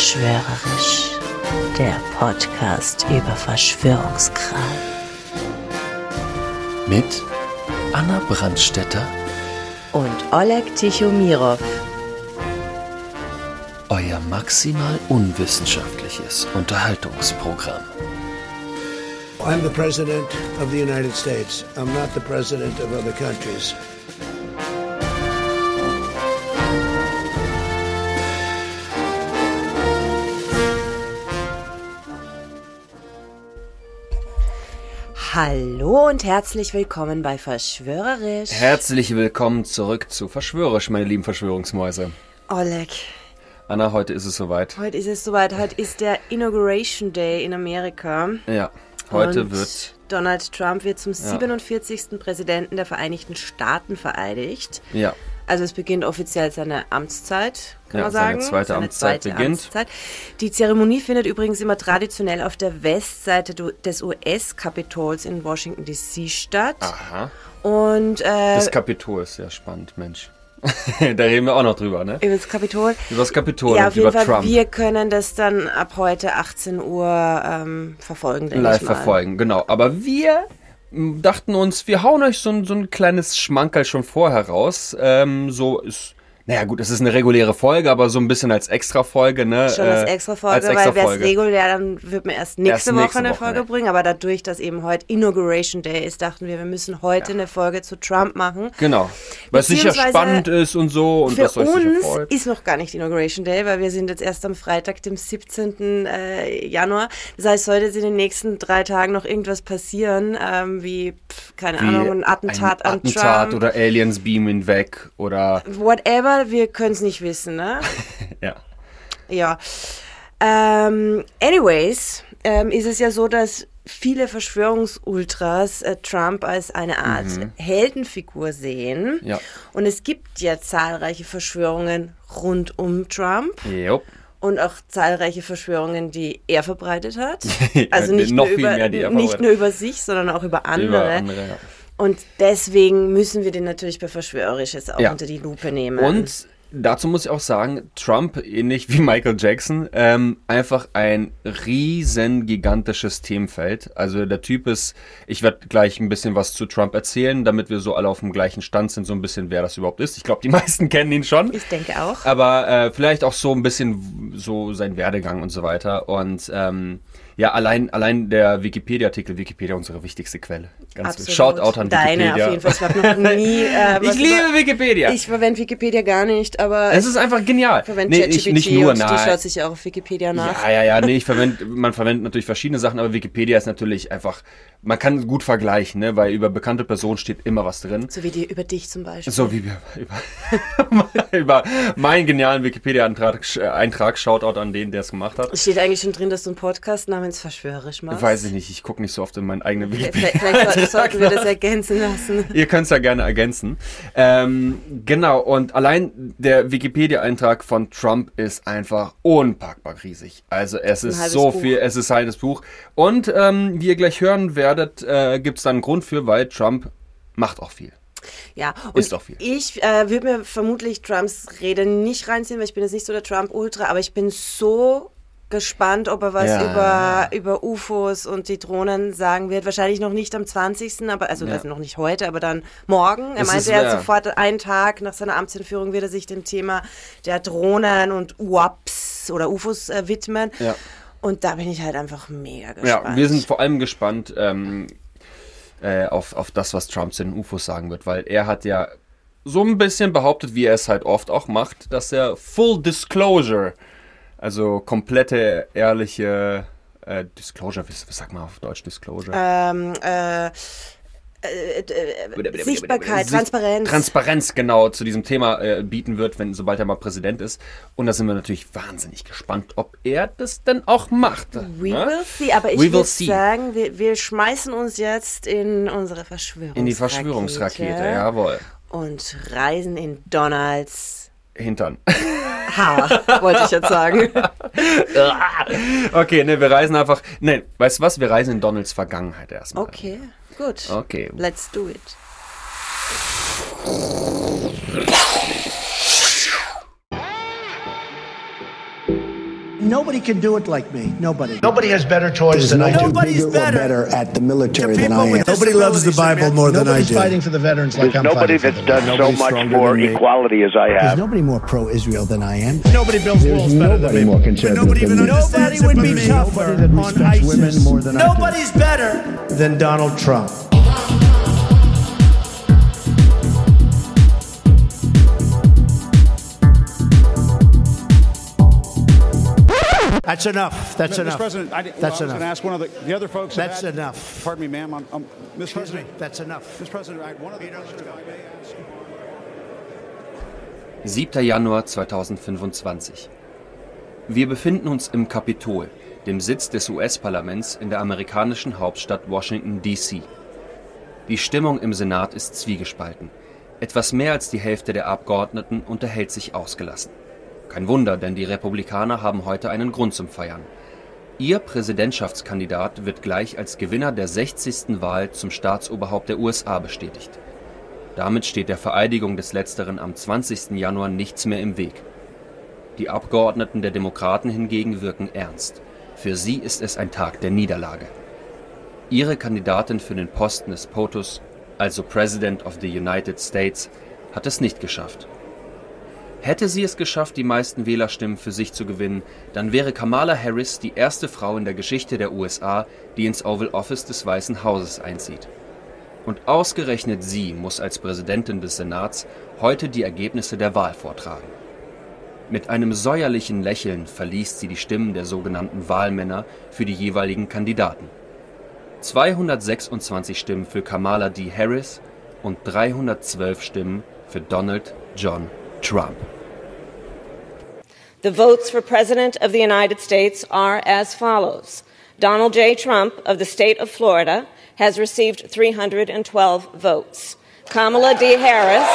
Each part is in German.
Verschwörerisch, der Podcast über Verschwörungskram. Mit Anna Brandstätter Und Oleg Tichomirov. Euer maximal unwissenschaftliches Unterhaltungsprogramm. I'm the President of the United States. I'm not the President of other countries. Hallo und herzlich willkommen bei Verschwörerisch. Herzlich willkommen zurück zu Verschwörerisch, meine lieben Verschwörungsmäuse. Oleg. Anna, heute ist es soweit. Heute ist der Inauguration Day in Amerika. Ja, heute und wird Donald Trump wird zum 47. Präsidenten der Vereinigten Staaten vereidigt. Ja. Also es beginnt offiziell seine Amtszeit, kann man sagen. Seine zweite Amtszeit beginnt. Die Zeremonie findet übrigens immer traditionell auf der Westseite des US-Kapitols in Washington D.C. statt. Aha. Und Das Kapitol ist sehr spannend, Mensch. Da reden wir auch noch drüber, ne? Über das Kapitol. Über das Kapitol ja, und über Fall, Trump. Wir können das dann ab heute 18 Uhr verfolgen, denke Live ich mal. verfolgen, genau. Aber wir dachten uns, wir hauen euch so ein kleines Schmankerl schon vorher raus. So ist, naja gut, es ist eine reguläre Folge, aber so ein bisschen als Extra-Folge, ne? Schon als Extra-Folge, weil wäre es regulär, dann wird man erst nächste Woche eine Folge bringen. Aber dadurch, dass eben heute Inauguration Day ist, dachten wir müssen heute eine Folge zu Trump machen. Genau, weil es sicher spannend ist und so. Und für was euch sicher uns freut. ist noch gar nicht Inauguration Day, weil wir sind jetzt erst am Freitag, dem 17. Januar. Das heißt, sollte in den nächsten 3 Tagen noch irgendwas passieren, wie ein Attentat an Trump. Oder Aliens beamen weg oder whatever, wir können es nicht wissen, ne? Ja. Ja. Anyways, ist es ja so, dass viele Verschwörungsultras Trump als eine Art Heldenfigur sehen. Ja. Und es gibt ja zahlreiche Verschwörungen rund um Trump. Jupp. Und auch zahlreiche Verschwörungen, die er verbreitet hat. Also nicht nur über sich, sondern auch über andere. Ja. Und deswegen müssen wir den natürlich bei Verschwörerisch jetzt auch unter die Lupe nehmen. Und dazu muss ich auch sagen, Trump, ähnlich wie Michael Jackson, einfach ein riesen gigantisches Themenfeld. Also der Typ ist, ich werde gleich ein bisschen was zu Trump erzählen, damit wir so alle auf dem gleichen Stand sind, so ein bisschen, wer das überhaupt ist. Ich glaube, die meisten kennen ihn schon. Ich denke auch. Aber vielleicht auch so ein bisschen so sein Werdegang und so weiter. Und ja, allein der Wikipedia-Artikel, Wikipedia unsere wichtigste Quelle. Ganz Shoutout an Wikipedia. Deine auf jeden Fall. Ich habe noch nie... ich liebe Wikipedia. Ich verwende Wikipedia gar nicht, aber... Es ist einfach genial. Ich verwende ChatGPT nicht nur, und die schaut sich auch auf Wikipedia nach. Ja, nee, man verwendet natürlich verschiedene Sachen, aber Wikipedia ist natürlich einfach... Man kann gut vergleichen, ne, weil über bekannte Personen steht immer was drin. So wie über dich zum Beispiel. So wie über meinen genialen Wikipedia-Eintrag, Shoutout an den, der es gemacht hat. Steht eigentlich schon drin, dass du einen Podcast namens Verschwörerisch machst? Weiß ich nicht, ich gucke nicht so oft in meinen eigenen Wikipedia. Vielleicht sollten wir das ergänzen lassen. Ihr könnt es ja gerne ergänzen. Genau, und allein der Wikipedia-Eintrag von Trump ist einfach unpackbar riesig. Also es ist so viel, es ist ein halbes Buch. Und wie ihr gleich hören werdet, gibt es da einen Grund für, weil Trump macht auch viel. Ja, und ist auch viel. Ich würde mir vermutlich Trumps Rede nicht reinziehen, weil ich bin jetzt nicht so der Trump-Ultra, aber ich bin so gespannt, ob er was über UFOs und die Drohnen sagen wird. Wahrscheinlich noch nicht am 20., aber also noch nicht heute, aber dann morgen. Er meinte ja sofort, einen Tag nach seiner Amtseinführung wird er sich dem Thema der Drohnen und UAPs oder UFOs widmen. Ja. Und da bin ich halt einfach mega gespannt. Ja, wir sind vor allem gespannt auf das, was Trump zu den UFOs sagen wird, weil er hat ja so ein bisschen behauptet, wie er es halt oft auch macht, dass er Full Disclosure, also komplette, ehrliche Disclosure, was sagt man auf Deutsch Disclosure? Sichtbarkeit, Transparenz. Transparenz, genau, zu diesem Thema bieten wird, sobald er mal Präsident ist. Und da sind wir natürlich wahnsinnig gespannt, ob er das denn auch macht. We will see, aber ich würde sagen, wir schmeißen uns jetzt in unsere Verschwörungsrakete. In die Verschwörungsrakete, jawohl. Und reisen in Donalds Hintern. Haar, wollte ich jetzt sagen. Okay, wir reisen einfach... weißt du was? Wir reisen in Donalds Vergangenheit erstmal. Okay, gut. Okay. Let's do it. Nobody can do it like me. Nobody. Nobody has better toys than I do. Nobody's better at the military than I am. Nobody loves the Bible more than I do. Nobody's fighting for the veterans like I'm nobody fighting for that's them. done so much for equality as I There's have. nobody more pro-Israel than I am. Nobody builds walls better than me. more conservative Nobody even understands would be tougher on ISIS. women more than I do. Nobody's better than Donald Trump. That's enough. That's Mr. enough. President, I was going to ask one of the other folks. That's enough. Pardon me, ma'am. Mr. Excuse President. me. That's enough. Mr. President, one of the questions I may ask. 7. Januar 2025. Wir befinden uns im Kapitol, dem Sitz des US-Parlaments in der amerikanischen Hauptstadt Washington, D.C. Die Stimmung im Senat ist zwiegespalten. Etwas mehr als die Hälfte der Abgeordneten unterhält sich ausgelassen. Kein Wunder, denn die Republikaner haben heute einen Grund zum Feiern. Ihr Präsidentschaftskandidat wird gleich als Gewinner der 60. Wahl zum Staatsoberhaupt der USA bestätigt. Damit steht der Vereidigung des Letzteren am 20. Januar nichts mehr im Weg. Die Abgeordneten der Demokraten hingegen wirken ernst. Für sie ist es ein Tag der Niederlage. Ihre Kandidatin für den Posten des POTUS, also President of the United States, hat es nicht geschafft. Hätte sie es geschafft, die meisten Wählerstimmen für sich zu gewinnen, dann wäre Kamala Harris die erste Frau in der Geschichte der USA, die ins Oval Office des Weißen Hauses einzieht. Und ausgerechnet sie muss als Präsidentin des Senats heute die Ergebnisse der Wahl vortragen. Mit einem säuerlichen Lächeln verliest sie die Stimmen der sogenannten Wahlmänner für die jeweiligen Kandidaten. 226 Stimmen für Kamala D. Harris und 312 Stimmen für Donald John Trump. The votes for President of the United States are as follows. Donald J. Trump of the state of Florida has received 312 votes. Kamala D. Harris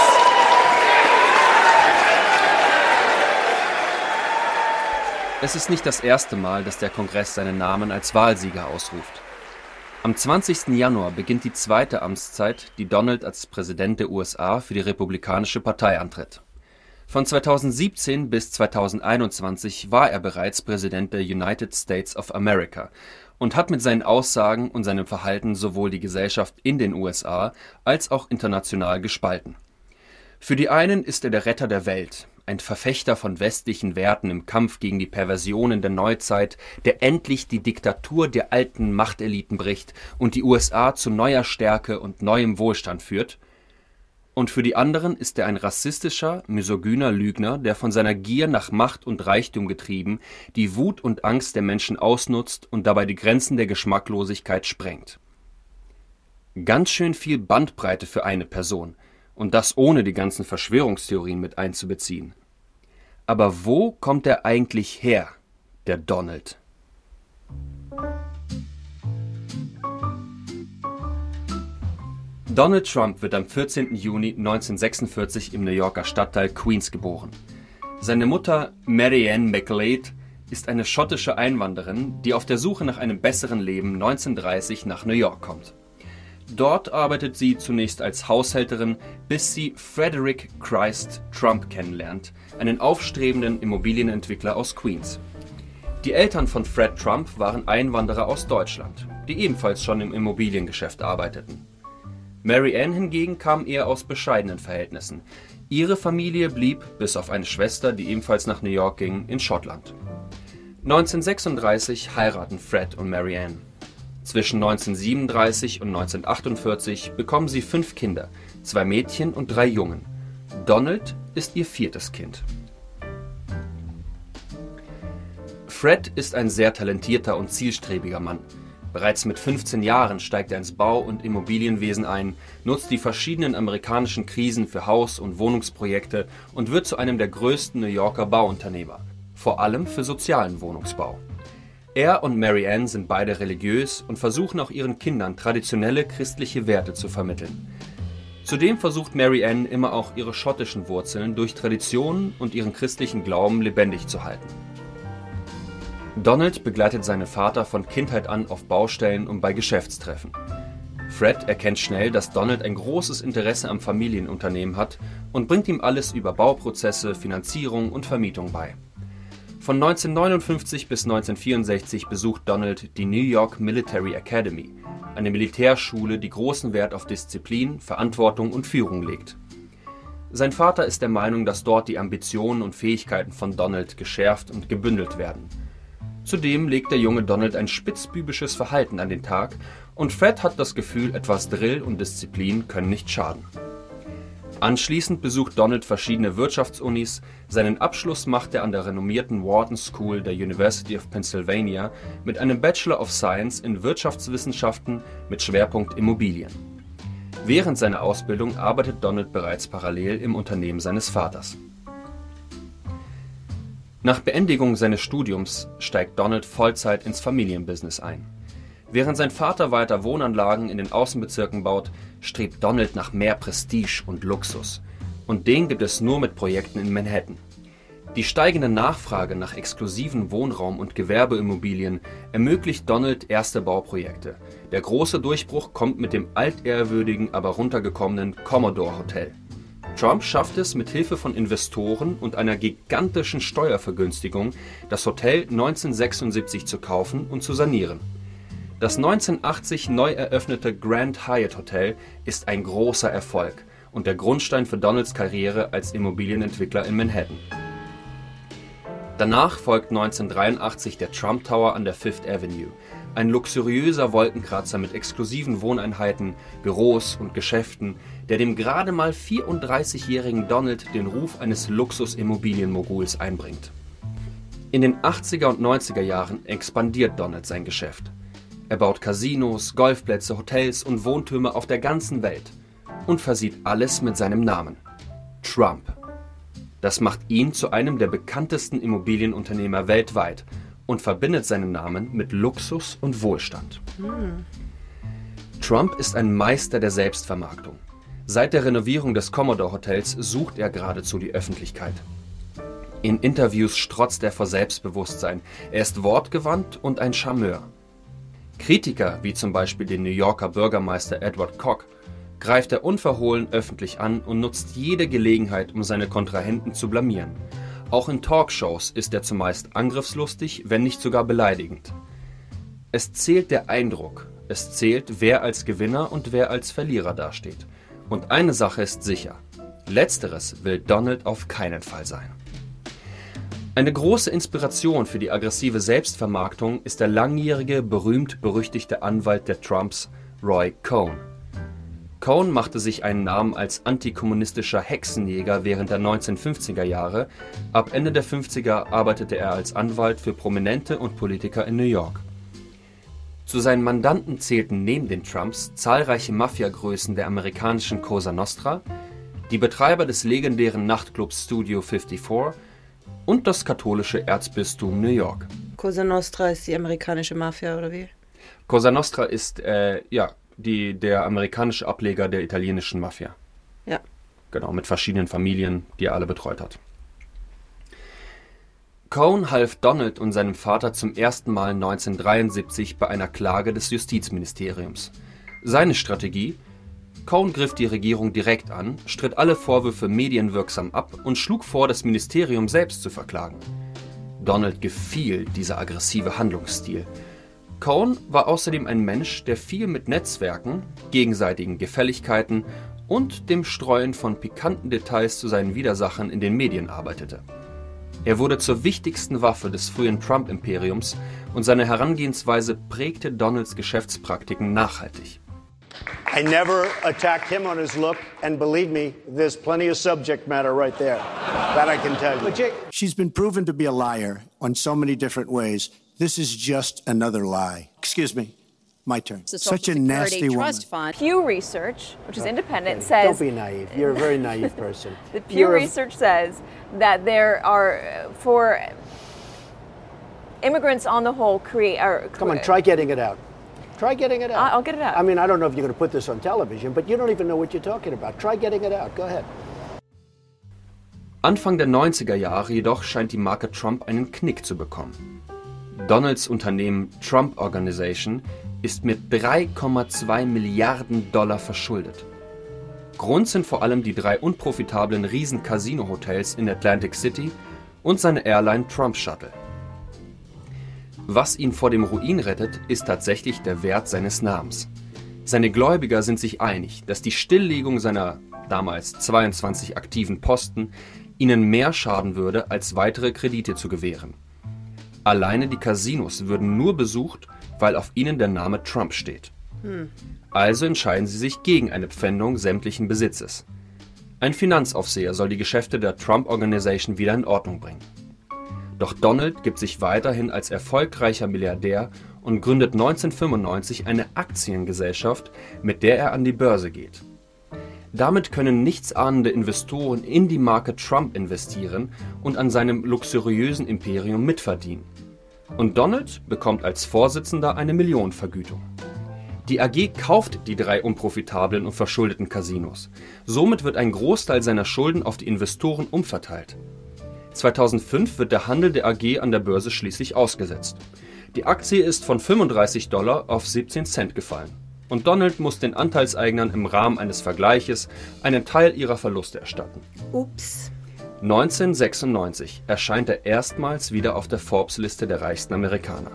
Es ist nicht das erste Mal, dass der Kongress seinen Namen als Wahlsieger ausruft. Am 20. Januar beginnt die zweite Amtszeit, die Donald als Präsident der USA für die Republikanische Partei antritt. Von 2017 bis 2021 war er bereits Präsident der United States of America und hat mit seinen Aussagen und seinem Verhalten sowohl die Gesellschaft in den USA als auch international gespalten. Für die einen ist er der Retter der Welt, ein Verfechter von westlichen Werten im Kampf gegen die Perversionen der Neuzeit, der endlich die Diktatur der alten Machteliten bricht und die USA zu neuer Stärke und neuem Wohlstand führt. Und für die anderen ist er ein rassistischer, misogyner Lügner, der von seiner Gier nach Macht und Reichtum getrieben, die Wut und Angst der Menschen ausnutzt und dabei die Grenzen der Geschmacklosigkeit sprengt. Ganz schön viel Bandbreite für eine Person. Und das ohne die ganzen Verschwörungstheorien mit einzubeziehen. Aber wo kommt er eigentlich her, der Donald? Donald Trump wird am 14. Juni 1946 im New Yorker Stadtteil Queens geboren. Seine Mutter Mary Ann McLeod ist eine schottische Einwanderin, die auf der Suche nach einem besseren Leben 1930 nach New York kommt. Dort arbeitet sie zunächst als Haushälterin, bis sie Frederick Christ Trump kennenlernt, einen aufstrebenden Immobilienentwickler aus Queens. Die Eltern von Fred Trump waren Einwanderer aus Deutschland, die ebenfalls schon im Immobiliengeschäft arbeiteten. Mary Ann hingegen kam eher aus bescheidenen Verhältnissen. Ihre Familie blieb, bis auf eine Schwester, die ebenfalls nach New York ging, in Schottland. 1936 heiraten Fred und Mary Ann. Zwischen 1937 und 1948 bekommen sie 5 Kinder, 2 Mädchen und 3 Jungen. Donald ist ihr 4. Kind. Fred ist ein sehr talentierter und zielstrebiger Mann. Bereits mit 15 Jahren steigt er ins Bau- und Immobilienwesen ein, nutzt die verschiedenen amerikanischen Krisen für Haus- und Wohnungsprojekte und wird zu einem der größten New Yorker Bauunternehmer, vor allem für sozialen Wohnungsbau. Er und Mary Ann sind beide religiös und versuchen auch ihren Kindern traditionelle christliche Werte zu vermitteln. Zudem versucht Mary Ann immer auch ihre schottischen Wurzeln durch Traditionen und ihren christlichen Glauben lebendig zu halten. Donald begleitet seinen Vater von Kindheit an auf Baustellen und bei Geschäftstreffen. Fred erkennt schnell, dass Donald ein großes Interesse am Familienunternehmen hat und bringt ihm alles über Bauprozesse, Finanzierung und Vermietung bei. Von 1959 bis 1964 besucht Donald die New York Military Academy, eine Militärschule, die großen Wert auf Disziplin, Verantwortung und Führung legt. Sein Vater ist der Meinung, dass dort die Ambitionen und Fähigkeiten von Donald geschärft und gebündelt werden. Zudem legt der junge Donald ein spitzbübisches Verhalten an den Tag und Fred hat das Gefühl, etwas Drill und Disziplin können nicht schaden. Anschließend besucht Donald verschiedene Wirtschaftsunis, seinen Abschluss macht er an der renommierten Wharton School der University of Pennsylvania mit einem Bachelor of Science in Wirtschaftswissenschaften mit Schwerpunkt Immobilien. Während seiner Ausbildung arbeitet Donald bereits parallel im Unternehmen seines Vaters. Nach Beendigung seines Studiums steigt Donald Vollzeit ins Familienbusiness ein. Während sein Vater weiter Wohnanlagen in den Außenbezirken baut, strebt Donald nach mehr Prestige und Luxus. Und den gibt es nur mit Projekten in Manhattan. Die steigende Nachfrage nach exklusiven Wohnraum- und Gewerbeimmobilien ermöglicht Donald erste Bauprojekte. Der große Durchbruch kommt mit dem altehrwürdigen, aber runtergekommenen Commodore Hotel. Trump schafft es mit Hilfe von Investoren und einer gigantischen Steuervergünstigung, das Hotel 1976 zu kaufen und zu sanieren. Das 1980 neu eröffnete Grand Hyatt Hotel ist ein großer Erfolg und der Grundstein für Donalds Karriere als Immobilienentwickler in Manhattan. Danach folgt 1983 der Trump Tower an der Fifth Avenue, ein luxuriöser Wolkenkratzer mit exklusiven Wohneinheiten, Büros und Geschäften, der dem gerade mal 34-jährigen Donald den Ruf eines Luxusimmobilienmoguls einbringt. In den 80er und 90er Jahren expandiert Donald sein Geschäft. Er baut Casinos, Golfplätze, Hotels und Wohntürme auf der ganzen Welt und versieht alles mit seinem Namen: Trump. Das macht ihn zu einem der bekanntesten Immobilienunternehmer weltweit und verbindet seinen Namen mit Luxus und Wohlstand. Trump ist ein Meister der Selbstvermarktung. Seit der Renovierung des Commodore Hotels sucht er geradezu die Öffentlichkeit. In Interviews strotzt er vor Selbstbewusstsein. Er ist wortgewandt und ein Charmeur. Kritiker, wie zum Beispiel den New Yorker Bürgermeister Edward Koch, greift er unverhohlen öffentlich an und nutzt jede Gelegenheit, um seine Kontrahenten zu blamieren. Auch in Talkshows ist er zumeist angriffslustig, wenn nicht sogar beleidigend. Es zählt der Eindruck, es zählt, wer als Gewinner und wer als Verlierer dasteht. Und eine Sache ist sicher: Letzteres will Donald auf keinen Fall sein. Eine große Inspiration für die aggressive Selbstvermarktung ist der langjährige, berühmt-berüchtigte Anwalt der Trumps, Roy Cohn. Cohn machte sich einen Namen als antikommunistischer Hexenjäger während der 1950er Jahre. Ab Ende der 50er arbeitete er als Anwalt für Prominente und Politiker in New York. Zu seinen Mandanten zählten neben den Trumps zahlreiche Mafiagrößen der amerikanischen Cosa Nostra, die Betreiber des legendären Nachtclubs Studio 54 und das katholische Erzbistum New York. Cosa Nostra ist die amerikanische Mafia, oder wie? Cosa Nostra ist, der amerikanische Ableger der italienischen Mafia. Ja. Genau, mit verschiedenen Familien, die er alle betreut hat. Cohn half Donald und seinem Vater zum ersten Mal 1973 bei einer Klage des Justizministeriums. Seine Strategie: Cohn griff die Regierung direkt an, stritt alle Vorwürfe medienwirksam ab und schlug vor, das Ministerium selbst zu verklagen. Donald gefiel dieser aggressive Handlungsstil. Cohn war außerdem ein Mensch, der viel mit Netzwerken, gegenseitigen Gefälligkeiten und dem Streuen von pikanten Details zu seinen Widersachern in den Medien arbeitete. Er wurde zur wichtigsten Waffe des frühen Trump-Imperiums und seine Herangehensweise prägte Donalds Geschäftspraktiken nachhaltig. I never attacked him on his look, and believe me, there's plenty of subject matter right there. That I can tell you. She's been proven to be a liar on so many different ways. This is just another lie. Excuse me. My turn. Such a nasty woman. Pew Research, which is independent, says... Don't be naive. You're a very naive person. The Pew Research says that there are, for immigrants on the whole, Come on, try getting it out. Try getting it out. I'll get it out. I mean, I don't know if you're going to put this on television, but you don't even know what you're talking about. Try getting it out. Go ahead. Anfang der 90er Jahre jedoch scheint die Marke Trump einen Knick zu bekommen. Donalds Unternehmen Trump Organization ist mit 3,2 Milliarden $ verschuldet. Grund sind vor allem die 3 unprofitablen Riesen-Casino-Hotels in Atlantic City und seine Airline Trump Shuttle. Was ihn vor dem Ruin rettet, ist tatsächlich der Wert seines Namens. Seine Gläubiger sind sich einig, dass die Stilllegung seiner damals 22 aktiven Posten ihnen mehr schaden würde, als weitere Kredite zu gewähren. Alleine die Casinos würden nur besucht, weil auf ihnen der Name Trump steht. Also entscheiden sie sich gegen eine Pfändung sämtlichen Besitzes. Ein Finanzaufseher soll die Geschäfte der Trump Organization wieder in Ordnung bringen. Doch Donald gibt sich weiterhin als erfolgreicher Milliardär und gründet 1995 eine Aktiengesellschaft, mit der er an die Börse geht. Damit können nichtsahnende Investoren in die Marke Trump investieren und an seinem luxuriösen Imperium mitverdienen. Und Donald bekommt als Vorsitzender eine Millionenvergütung. Die AG kauft die 3 unprofitablen und verschuldeten Casinos. Somit wird ein Großteil seiner Schulden auf die Investoren umverteilt. 2005 wird der Handel der AG an der Börse schließlich ausgesetzt. Die Aktie ist von $35 auf 17 Cent gefallen. Und Donald muss den Anteilseignern im Rahmen eines Vergleiches einen Teil ihrer Verluste erstatten. Ups. 1996 erscheint er erstmals wieder auf der Forbes-Liste der reichsten Amerikaner.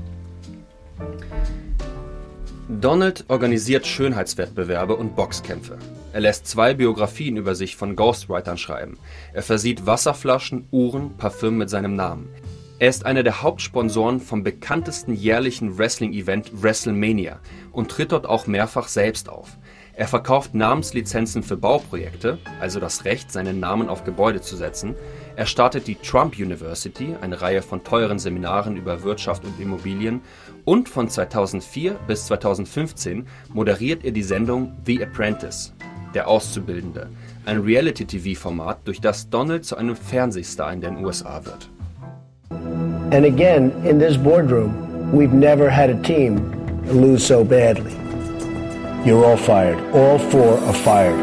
Donald organisiert Schönheitswettbewerbe und Boxkämpfe. Er lässt 2 Biografien über sich von Ghostwritern schreiben. Er versieht Wasserflaschen, Uhren, Parfüm mit seinem Namen. Er ist einer der Hauptsponsoren vom bekanntesten jährlichen Wrestling-Event WrestleMania und tritt dort auch mehrfach selbst auf. Er verkauft Namenslizenzen für Bauprojekte, also das Recht, seinen Namen auf Gebäude zu setzen. Er startet die Trump University, eine Reihe von teuren Seminaren über Wirtschaft und Immobilien. Und von 2004 bis 2015 moderiert er die Sendung The Apprentice, der Auszubildende, ein Reality-TV-Format, durch das Donald zu einem Fernsehstar in den USA wird. And again, in this boardroom, we've never had a team lose so badly. You're all fired. All 4 are fired.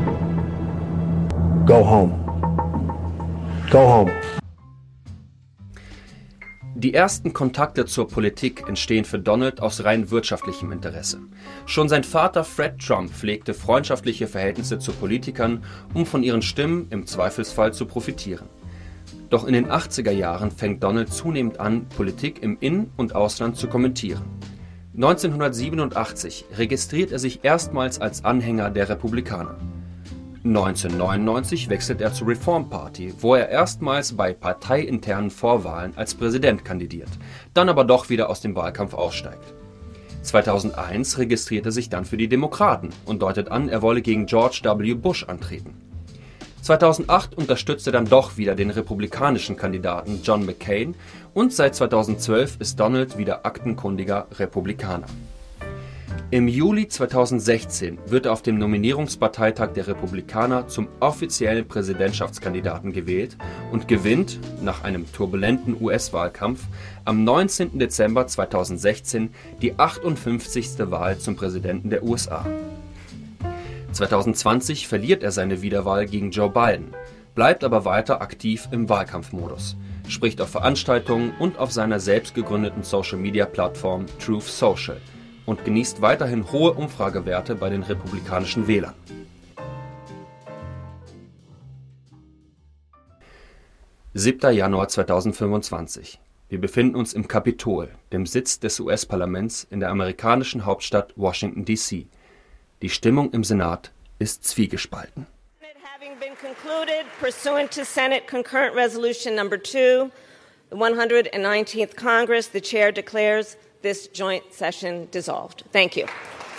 Go home. Go home. Die ersten Kontakte zur Politik entstehen für Donald aus rein wirtschaftlichem Interesse. Schon sein Vater Fred Trump pflegte freundschaftliche Verhältnisse zu Politikern, um von ihren Stimmen im Zweifelsfall zu profitieren. Doch in den 80er Jahren fängt Donald zunehmend an, Politik im In- und Ausland zu kommentieren. 1987 registriert er sich erstmals als Anhänger der Republikaner. 1999 wechselt er zur Reform Party, wo er erstmals bei parteiinternen Vorwahlen als Präsident kandidiert, dann aber doch wieder aus dem Wahlkampf aussteigt. 2001 registriert er sich dann für die Demokraten und deutet an, er wolle gegen George W. Bush antreten. 2008 unterstützt er dann doch wieder den republikanischen Kandidaten John McCain und seit 2012 ist Donald wieder aktenkundiger Republikaner. Im Juli 2016 wird er auf dem Nominierungsparteitag der Republikaner zum offiziellen Präsidentschaftskandidaten gewählt und gewinnt, nach einem turbulenten US-Wahlkampf, am 19. Dezember 2016 die 58. Wahl zum Präsidenten der USA. 2020 verliert er seine Wiederwahl gegen Joe Biden, bleibt aber weiter aktiv im Wahlkampfmodus, spricht auf Veranstaltungen und auf seiner selbst gegründeten Social-Media-Plattform Truth Social und genießt weiterhin hohe Umfragewerte bei den republikanischen Wählern. »7. Januar 2025. Wir befinden uns im Kapitol, dem Sitz des US-Parlaments in der amerikanischen Hauptstadt Washington, D.C. Die Stimmung im Senat ist zwiegespalten. Having been concluded pursuant to Senate Concurrent Resolution Number 2, the 119th Congress, the Chair declares this joint session dissolved. Thank you.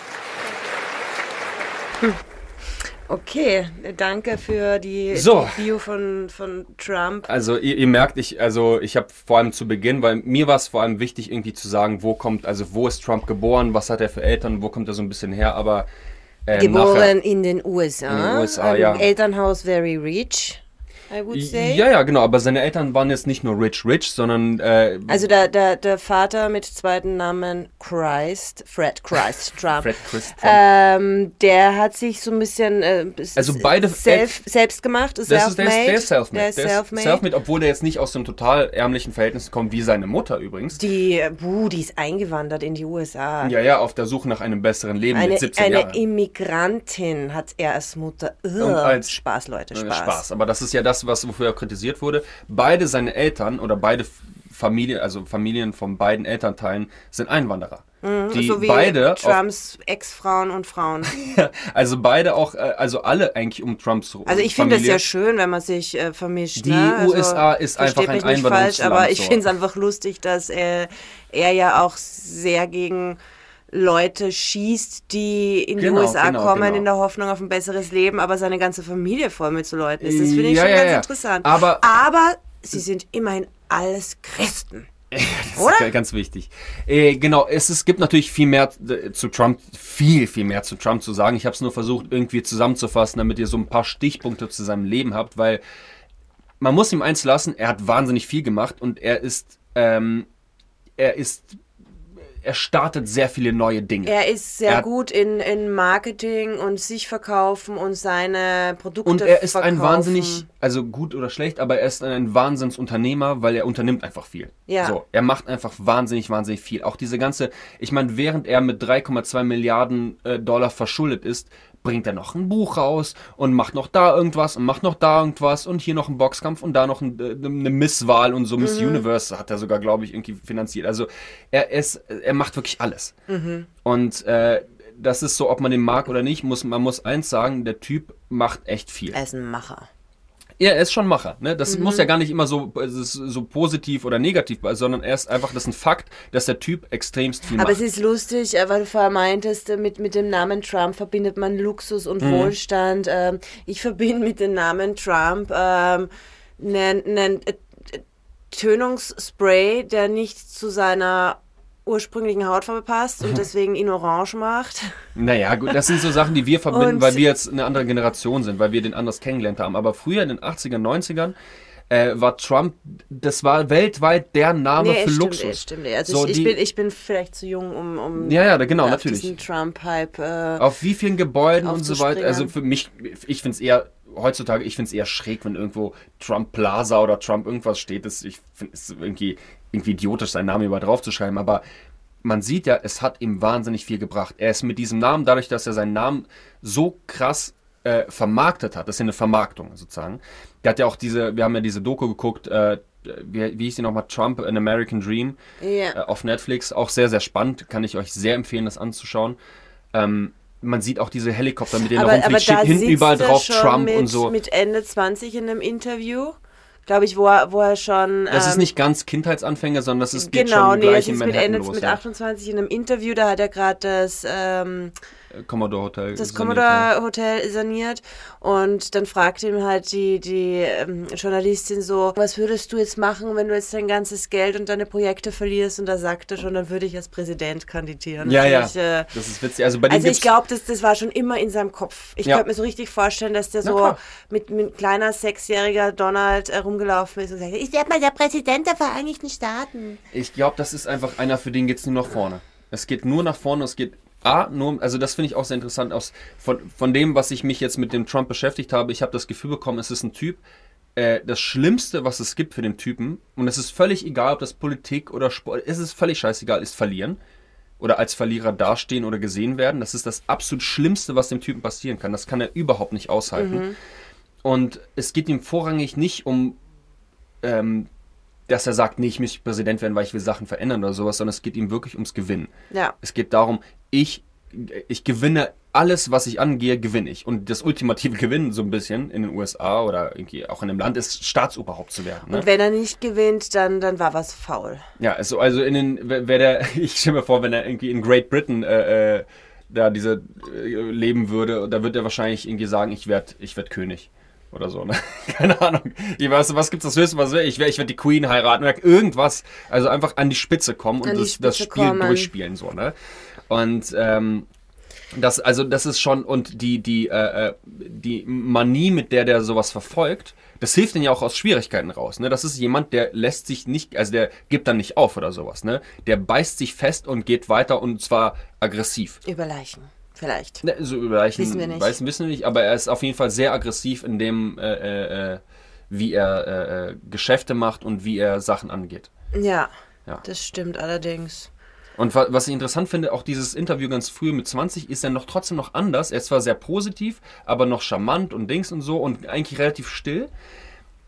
Okay, danke für die Review von Trump. Also ihr merkt, ich habe vor allem zu Beginn, weil mir war es vor allem wichtig irgendwie zu sagen, wo ist Trump geboren, was hat er für Eltern, wo kommt er so ein bisschen her, aber geboren in den USA. In den USA, ja. Elternhaus very rich, I would say. Ja, genau, aber seine Eltern waren jetzt nicht nur rich, sondern also der Vater mit zweiten Namen Fred Christ Trump. Der hat sich so ein bisschen also beide selbst gemacht, Der ist self-made, obwohl der jetzt nicht aus so einem total ärmlichen Verhältnis kommt, wie seine Mutter übrigens. Die ist eingewandert in die USA. Ja, auf der Suche nach einem besseren Leben mit 17 Jahren. Eine Immigrantin hat er als Mutter. Spaß, Leute, Spaß. Aber das ist ja das, wofür er kritisiert wurde. Beide seine Eltern oder beide Familien von beiden Elternteilen sind Einwanderer. Die so wie beide Trumps Ex-Frauen und Frauen. Also beide auch, also alle eigentlich um Trumps Familie. Also ich finde es ja schön, wenn man sich vermischt. Die USA ist einfach ein Einwanderungsland. Aber ich finde es einfach lustig, dass er ja auch sehr gegen Leute schießt, die in die USA kommen, in der Hoffnung auf ein besseres Leben, aber seine ganze Familie voll mit so Leuten ist. Das finde ich schon ganz interessant. Aber sie sind immerhin alles Christen. Das ist ganz wichtig. Genau, es gibt natürlich viel mehr zu Trump, viel mehr zu Trump zu sagen. Ich habe es nur versucht, irgendwie zusammenzufassen, damit ihr so ein paar Stichpunkte zu seinem Leben habt, weil man muss ihm eins lassen, er hat wahnsinnig viel gemacht und er startet sehr viele neue Dinge. Er ist sehr gut in Marketing und sich verkaufen und seine Produkte verkaufen. Und er ist ein wahnsinnig, also gut oder schlecht, aber er ist ein Wahnsinnsunternehmer, weil er unternimmt einfach viel. Ja. So, er macht einfach wahnsinnig viel. Auch diese ganze, ich meine, während er mit 3,2 Milliarden Dollar verschuldet ist, bringt er noch ein Buch raus und macht noch da irgendwas und macht noch da irgendwas und hier noch einen Boxkampf und da noch eine Misswahl und so Miss Universe hat er sogar, glaube ich, irgendwie finanziert. Also er macht wirklich alles. Und das ist so, ob man den mag oder nicht, man muss eins sagen, der Typ macht echt viel. Er ist ein Macher. Er ist schon Macher, ne? Das muss ja gar nicht immer so positiv oder negativ, sondern das ist ein Fakt, dass der Typ extremst viel macht. Aber es ist lustig, weil du vorher meintest, mit dem Namen Trump verbindet man Luxus und Wohlstand. Ich verbinde mit dem Namen Trump einen Tönungsspray, der nicht zu seiner ursprünglichen Hautfarbe passt und deswegen ihn orange macht. Naja, gut, das sind so Sachen, die wir verbinden, weil wir jetzt eine andere Generation sind, weil wir den anders kennengelernt haben. Aber früher in den 80er, 90ern war Trump, das war weltweit der Name für Luxus. Stimmt. Also so ich bin vielleicht zu jung, um genau, auf natürlich. diesen Trump-Hype auf wie vielen Gebäuden und so weiter. Also für mich, ich finde es eher heutzutage, schräg, wenn irgendwo Trump Plaza oder Trump irgendwas steht. Ich finde es irgendwie idiotisch, seinen Namen über drauf zu schreiben, aber man sieht ja, es hat ihm wahnsinnig viel gebracht. Er ist mit diesem Namen, dadurch, dass er seinen Namen so krass vermarktet hat, das ist ja eine Vermarktung sozusagen. Der hat ja auch wir haben ja diese Doku geguckt, wie hieß die nochmal, Trump, An American Dream, auf Netflix, auch sehr, sehr spannend, kann ich euch sehr empfehlen, das anzuschauen. Man sieht auch diese Helikopter, mit denen er rumfliegt, steht hinten überall drauf Trump und so. Mit Ende 20 in einem Interview, glaube ich, wo er schon... Das ist nicht ganz Kindheitsanfänger, sondern das ist geht schon gleich in Manhattan los. Mit 28 in einem Interview, da hat er gerade das... Commodore Hotel Commodore Hotel saniert und dann fragte ihm halt die Journalistin so, was würdest du jetzt machen, wenn du jetzt dein ganzes Geld und deine Projekte verlierst, und da sagte schon, dann würde ich als Präsident kandidieren. Das ist witzig. Also ich glaube, das war schon immer in seinem Kopf. Ich könnte mir so richtig vorstellen, dass der so mit kleiner 6-jähriger Donald rumgelaufen ist und sagt, ich werde mal der Präsident der Vereinigten Staaten. Ich glaube, das ist einfach einer, für den geht es nur nach vorne. Es geht nur nach vorne, es geht also das finde ich auch sehr interessant von dem, was ich mich jetzt mit dem Trump beschäftigt habe. Ich habe das Gefühl bekommen, es ist ein Typ, das Schlimmste, was es gibt für den Typen, und es ist völlig egal, ob das Politik oder Sport, es ist völlig scheißegal, ist verlieren oder als Verlierer dastehen oder gesehen werden. Das ist das absolut Schlimmste, was dem Typen passieren kann. Das kann er überhaupt nicht aushalten. Und es geht ihm vorrangig nicht um dass er sagt, nee, ich möchte Präsident werden, weil ich will Sachen verändern oder sowas, sondern es geht ihm wirklich ums Gewinnen. Ja. Es geht darum, ich gewinne alles, was ich angehe, gewinne ich. Und das ultimative Gewinnen so ein bisschen in den USA oder irgendwie auch in einem Land ist, Staatsoberhaupt zu werden. Ne? Und wenn er nicht gewinnt, dann war was faul. Ja, also ich stelle mir vor, wenn er irgendwie in Great Britain da leben würde, da wird er wahrscheinlich irgendwie sagen, ich werd König. Oder so, ne? Keine Ahnung. Was gibt's das Höchste, was ich werde die Queen heiraten oder irgendwas. Also einfach an die Spitze kommen und das Spiel durchspielen, so, ne? Und das ist schon, und die Manie, mit der sowas verfolgt, das hilft denn ja auch aus Schwierigkeiten raus, ne? Das ist jemand, der lässt sich nicht, also der gibt dann nicht auf oder sowas, ne? Der beißt sich fest und geht weiter, und zwar aggressiv. Über Leichen. Vielleicht. Ne, so über Leichen wissen wir nicht. Wissen wir nicht, aber er ist auf jeden Fall sehr aggressiv in dem, wie er Geschäfte macht und wie er Sachen angeht. Ja. Das stimmt allerdings. Und was ich interessant finde, auch dieses Interview ganz früh mit 20 ist er trotzdem noch anders. Er ist zwar sehr positiv, aber noch charmant und Dings und so und eigentlich relativ still.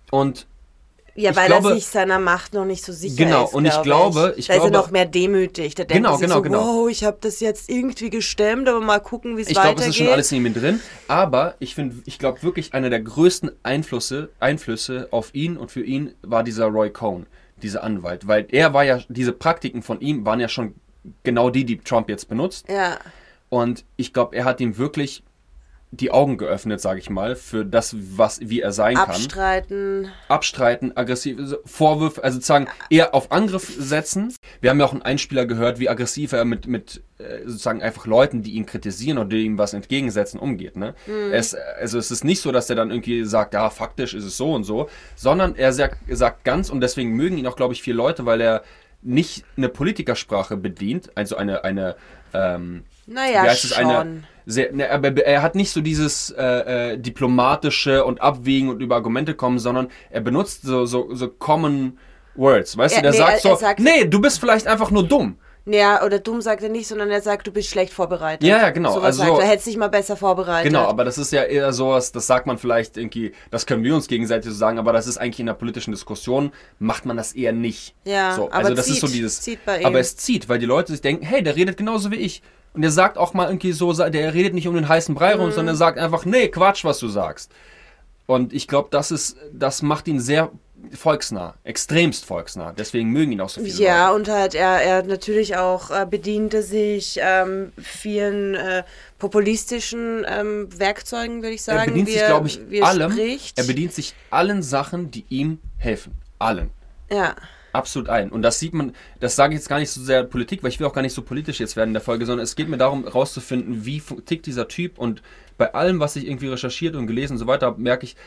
Und ja, weil er sich seiner Macht noch nicht so sicher ist. Genau, und ich glaube... Da ist er noch mehr demütig. Da denkt er sich wow, ich habe das jetzt irgendwie gestemmt, aber mal gucken, wie es weitergeht. Ich glaube, es ist schon alles in ihm drin. Aber ich glaube wirklich, einer der größten Einflüsse auf ihn und für ihn war dieser Roy Cohn, dieser Anwalt. Weil er war ja, diese Praktiken von ihm waren ja schon genau die Trump jetzt benutzt. Ja. Und ich glaube, er hat ihm wirklich die Augen geöffnet, sage ich mal, für das, wie er sein kann. Abstreiten, aggressive Vorwürfe, also sozusagen eher auf Angriff setzen. Wir haben ja auch einen Einspieler gehört, wie aggressiv er mit sozusagen einfach Leuten, die ihn kritisieren oder die ihm was entgegensetzen, umgeht. Ne? Es ist nicht so, dass er dann irgendwie sagt, ja, faktisch ist es so und so, sondern er sagt ganz, und deswegen mögen ihn auch, glaube ich, viele Leute, weil er nicht eine Politikersprache bedient, also eine naja, schon. Aber er hat nicht so dieses diplomatische und abwägen und über Argumente kommen, sondern er benutzt so common words, weißt du? Der sagt nee, du bist vielleicht einfach nur dumm. Ja, oder dumm sagt er nicht, sondern er sagt, du bist schlecht vorbereitet. Ja, genau. So also sagt er, hättest dich mal besser vorbereitet. Genau, aber das ist ja eher sowas, das sagt man vielleicht irgendwie, das können wir uns gegenseitig so sagen, aber das ist eigentlich in der politischen Diskussion, macht man das eher nicht. Ja, so, aber also das ist so zieht bei ihm. Aber es zieht, weil die Leute sich denken, hey, der redet genauso wie ich. Und der sagt auch mal irgendwie so, der redet nicht um den heißen Brei rum, sondern er sagt einfach, nee, Quatsch, was du sagst. Und ich glaube, das macht ihn sehr volksnah, extremst volksnah. Deswegen mögen ihn auch so viele Leute. Ja, und halt er natürlich auch bediente sich vielen populistischen Werkzeugen, würde ich sagen. Er bedient sich, glaube ich, allem. Er bedient sich allen Sachen, die ihm helfen. Allen. Ja. Absolut allen. Und das sieht man, das sage ich jetzt gar nicht so sehr Politik, weil ich will auch gar nicht so politisch jetzt werden in der Folge, sondern es geht mir darum, rauszufinden, wie tickt dieser Typ. Und bei allem, was ich irgendwie recherchiert und gelesen und so weiter, merke ich,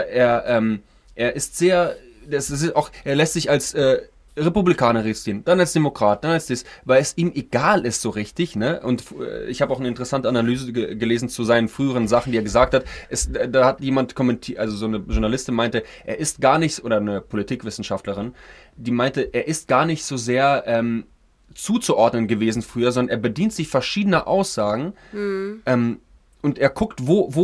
er ist sehr, er lässt sich als Republikaner registrieren, dann als Demokrat, dann als das, weil es ihm egal ist so richtig, ne? Und ich habe auch eine interessante Analyse gelesen zu seinen früheren Sachen, die er gesagt hat. Da hat jemand kommentiert, also so eine Journalistin meinte, er ist gar nicht, oder eine Politikwissenschaftlerin, die meinte, er ist gar nicht so sehr zuzuordnen gewesen früher, sondern er bedient sich verschiedener Aussagen und er guckt,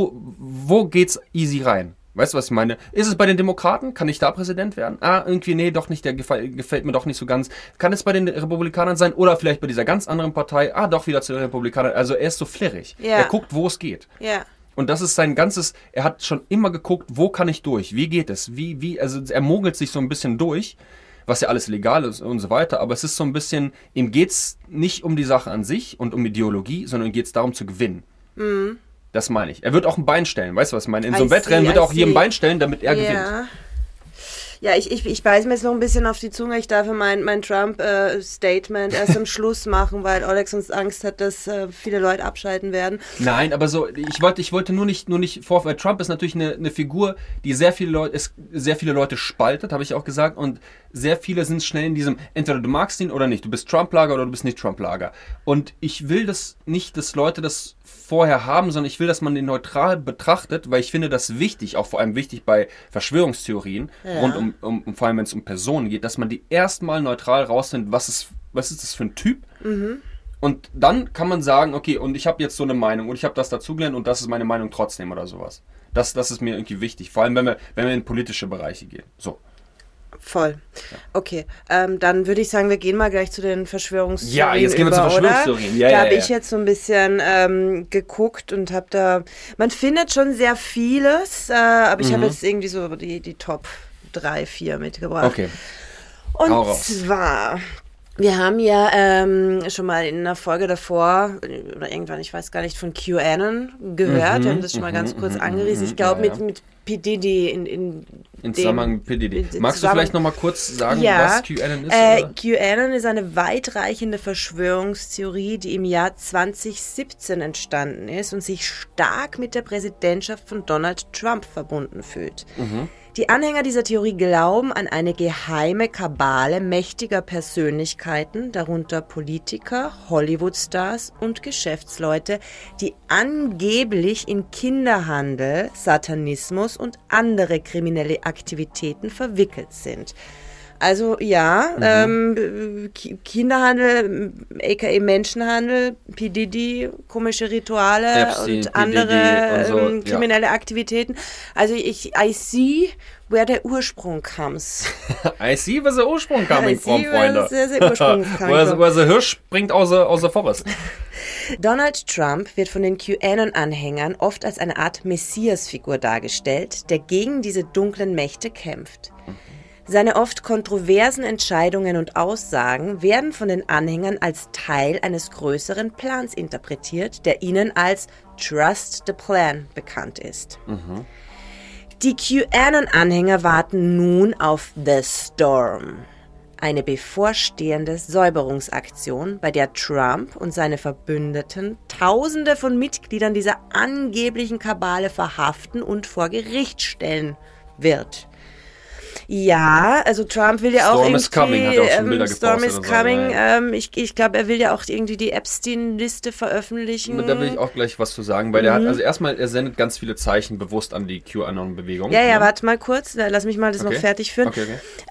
wo geht's easy rein. Weißt du, was ich meine? Ist es bei den Demokraten? Kann ich da Präsident werden? Irgendwie, nee, doch nicht, der gefällt mir doch nicht so ganz. Kann es bei den Republikanern sein? Oder vielleicht bei dieser ganz anderen Partei? Doch wieder zu den Republikanern. Also er ist so flirrig. Ja. Er guckt, wo es geht. Ja. Und das ist sein ganzes, er hat schon immer geguckt, wo kann ich durch? Wie geht es? Also er mogelt sich so ein bisschen durch, was ja alles legal ist und so weiter. Aber es ist so ein bisschen, ihm geht's nicht um die Sache an sich und um Ideologie, sondern ihm geht's darum zu gewinnen. Mhm. Das meine ich. Er wird auch ein Bein stellen. Weißt du, was ich meine? In so einem Wettrennen wird er auch hier ein Bein stellen, damit er gewinnt. Ja, ich beiße mir jetzt noch ein bisschen auf die Zunge. Ich darf mein Trump-Statement erst am Schluss machen, weil Alex uns Angst hat, dass viele Leute abschalten werden. Nein, aber so, ich wollte nur nicht weil Trump ist natürlich eine Figur, die sehr viele Leute spaltet, habe ich auch gesagt, und sehr viele sind schnell in diesem, entweder du magst ihn oder nicht, du bist Trump-Lager oder du bist nicht Trump-Lager. Und ich will das nicht, dass Leute das vorher haben, sondern ich will, dass man den neutral betrachtet, weil ich finde das wichtig, auch vor allem wichtig bei Verschwörungstheorien, rund um vor allem wenn es um Personen geht, dass man die erstmal neutral rausfindet, was ist das für ein Typ? Mhm. Und dann kann man sagen, okay, und ich habe jetzt so eine Meinung und ich habe das dazugelernt und das ist meine Meinung trotzdem oder sowas. Das ist mir irgendwie wichtig, vor allem wenn wir in politische Bereiche gehen. So. Voll. Okay, dann würde ich sagen, wir gehen mal gleich zu den Verschwörungstheorien. Ja, jetzt gehen wir zu Verschwörungstheorien. Da habe ich jetzt so ein bisschen geguckt und habe da, man findet schon sehr vieles, aber ich habe jetzt irgendwie so die Top 3, 4 mitgebracht. Okay. Und zwar, wir haben ja schon mal in einer Folge davor, oder irgendwann, ich weiß gar nicht, von QAnon gehört. Wir haben das schon mal ganz kurz angerissen. Ich glaube, mit P. Diddy in Zusammenhang mit P. Diddy. Magst du vielleicht noch mal kurz sagen, was QAnon ist? QAnon ist eine weitreichende Verschwörungstheorie, die im Jahr 2017 entstanden ist und sich stark mit der Präsidentschaft von Donald Trump verbunden fühlt. Die Anhänger dieser Theorie glauben an eine geheime Kabale mächtiger Persönlichkeiten, darunter Politiker, Hollywood-Stars und Geschäftsleute, die angeblich in Kinderhandel, Satanismus und andere kriminelle Aktivitäten verwickelt sind. Also ja, Kinderhandel, aka Menschenhandel, P. Diddy, komische Rituale Epstein, und andere und so, kriminelle Aktivitäten. Also I see where der Ursprung comes. I see where the Ursprung coming from, Freunde. Where the Hirsch springt aus der Forest. Donald Trump wird von den QAnon-Anhängern oft als eine Art Messias-Figur dargestellt, der gegen diese dunklen Mächte kämpft. Seine oft kontroversen Entscheidungen und Aussagen werden von den Anhängern als Teil eines größeren Plans interpretiert, der ihnen als Trust the Plan bekannt ist. Die QAnon-Anhänger warten nun auf The Storm, eine bevorstehende Säuberungsaktion, bei der Trump und seine Verbündeten Tausende von Mitgliedern dieser angeblichen Kabale verhaften und vor Gericht stellen wird. Ja, also Trump will ja auch Storm irgendwie... is coming, hat er auch schon Bilder Storm is gepostet coming. So, Ich glaube, er will ja auch irgendwie die Epstein-Liste veröffentlichen. Da will ich auch gleich was zu sagen, weil er hat, also erstmal, er sendet ganz viele Zeichen bewusst an die QAnon-Bewegung. Ja, warte mal kurz, lass mich mal das noch fertig führen. Okay.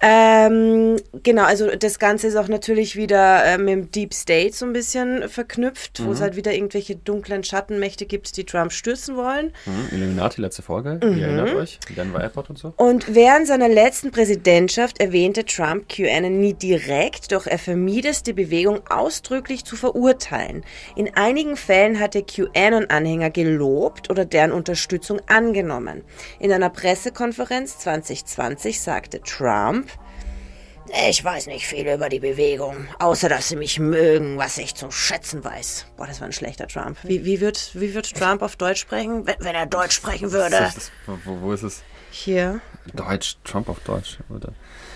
Genau, also das Ganze ist auch natürlich wieder mit dem Deep State so ein bisschen verknüpft, wo es halt wieder irgendwelche dunklen Schattenmächte gibt, die Trump stürzen wollen. Illuminati, letzte Folge, ihr erinnert euch, Denver Airport und so. Und während seiner letzten Präsidentschaft erwähnte Trump QAnon nie direkt, doch er vermied es, die Bewegung ausdrücklich zu verurteilen. In einigen Fällen hat er QAnon-Anhänger gelobt oder deren Unterstützung angenommen. In einer Pressekonferenz 2020 sagte Trump: Ich weiß nicht viel über die Bewegung, außer dass sie mich mögen, was ich zu schätzen weiß. Boah, das war ein schlechter Trump. Wie wird Trump auf Deutsch sprechen? Wenn er Deutsch sprechen würde. Wo ist es? Hier. Deutsch, Trump auf Deutsch, oder?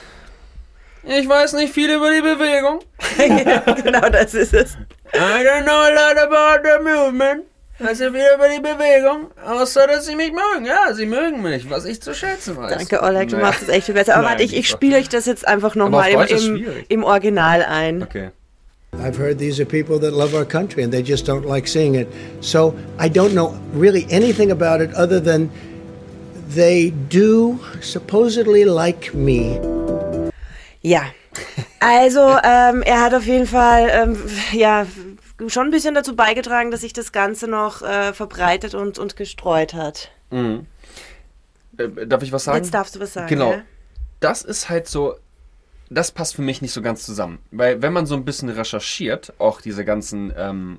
Ich weiß nicht viel über die Bewegung. Ja, genau, das ist es. I don't know a lot about the movement. Weiß nicht viel über die Bewegung, außer dass sie mich mögen. Ja, sie mögen mich, was ich zu schätzen weiß. Danke, Oleg, du machst es echt viel besser. Aber warte, ich spiele euch das jetzt einfach nochmal im Original ein. Okay. I've heard these are people that love our country and they just don't like seeing it. So I don't know really anything about it other than they do supposedly like me. Ja, also er hat auf jeden Fall schon ein bisschen dazu beigetragen, dass sich das Ganze noch verbreitet und gestreut hat. Darf ich was sagen? Jetzt darfst du was sagen. Genau. Ja? Das ist halt so, das passt für mich nicht so ganz zusammen. Weil wenn man so ein bisschen recherchiert, auch diese ganzen,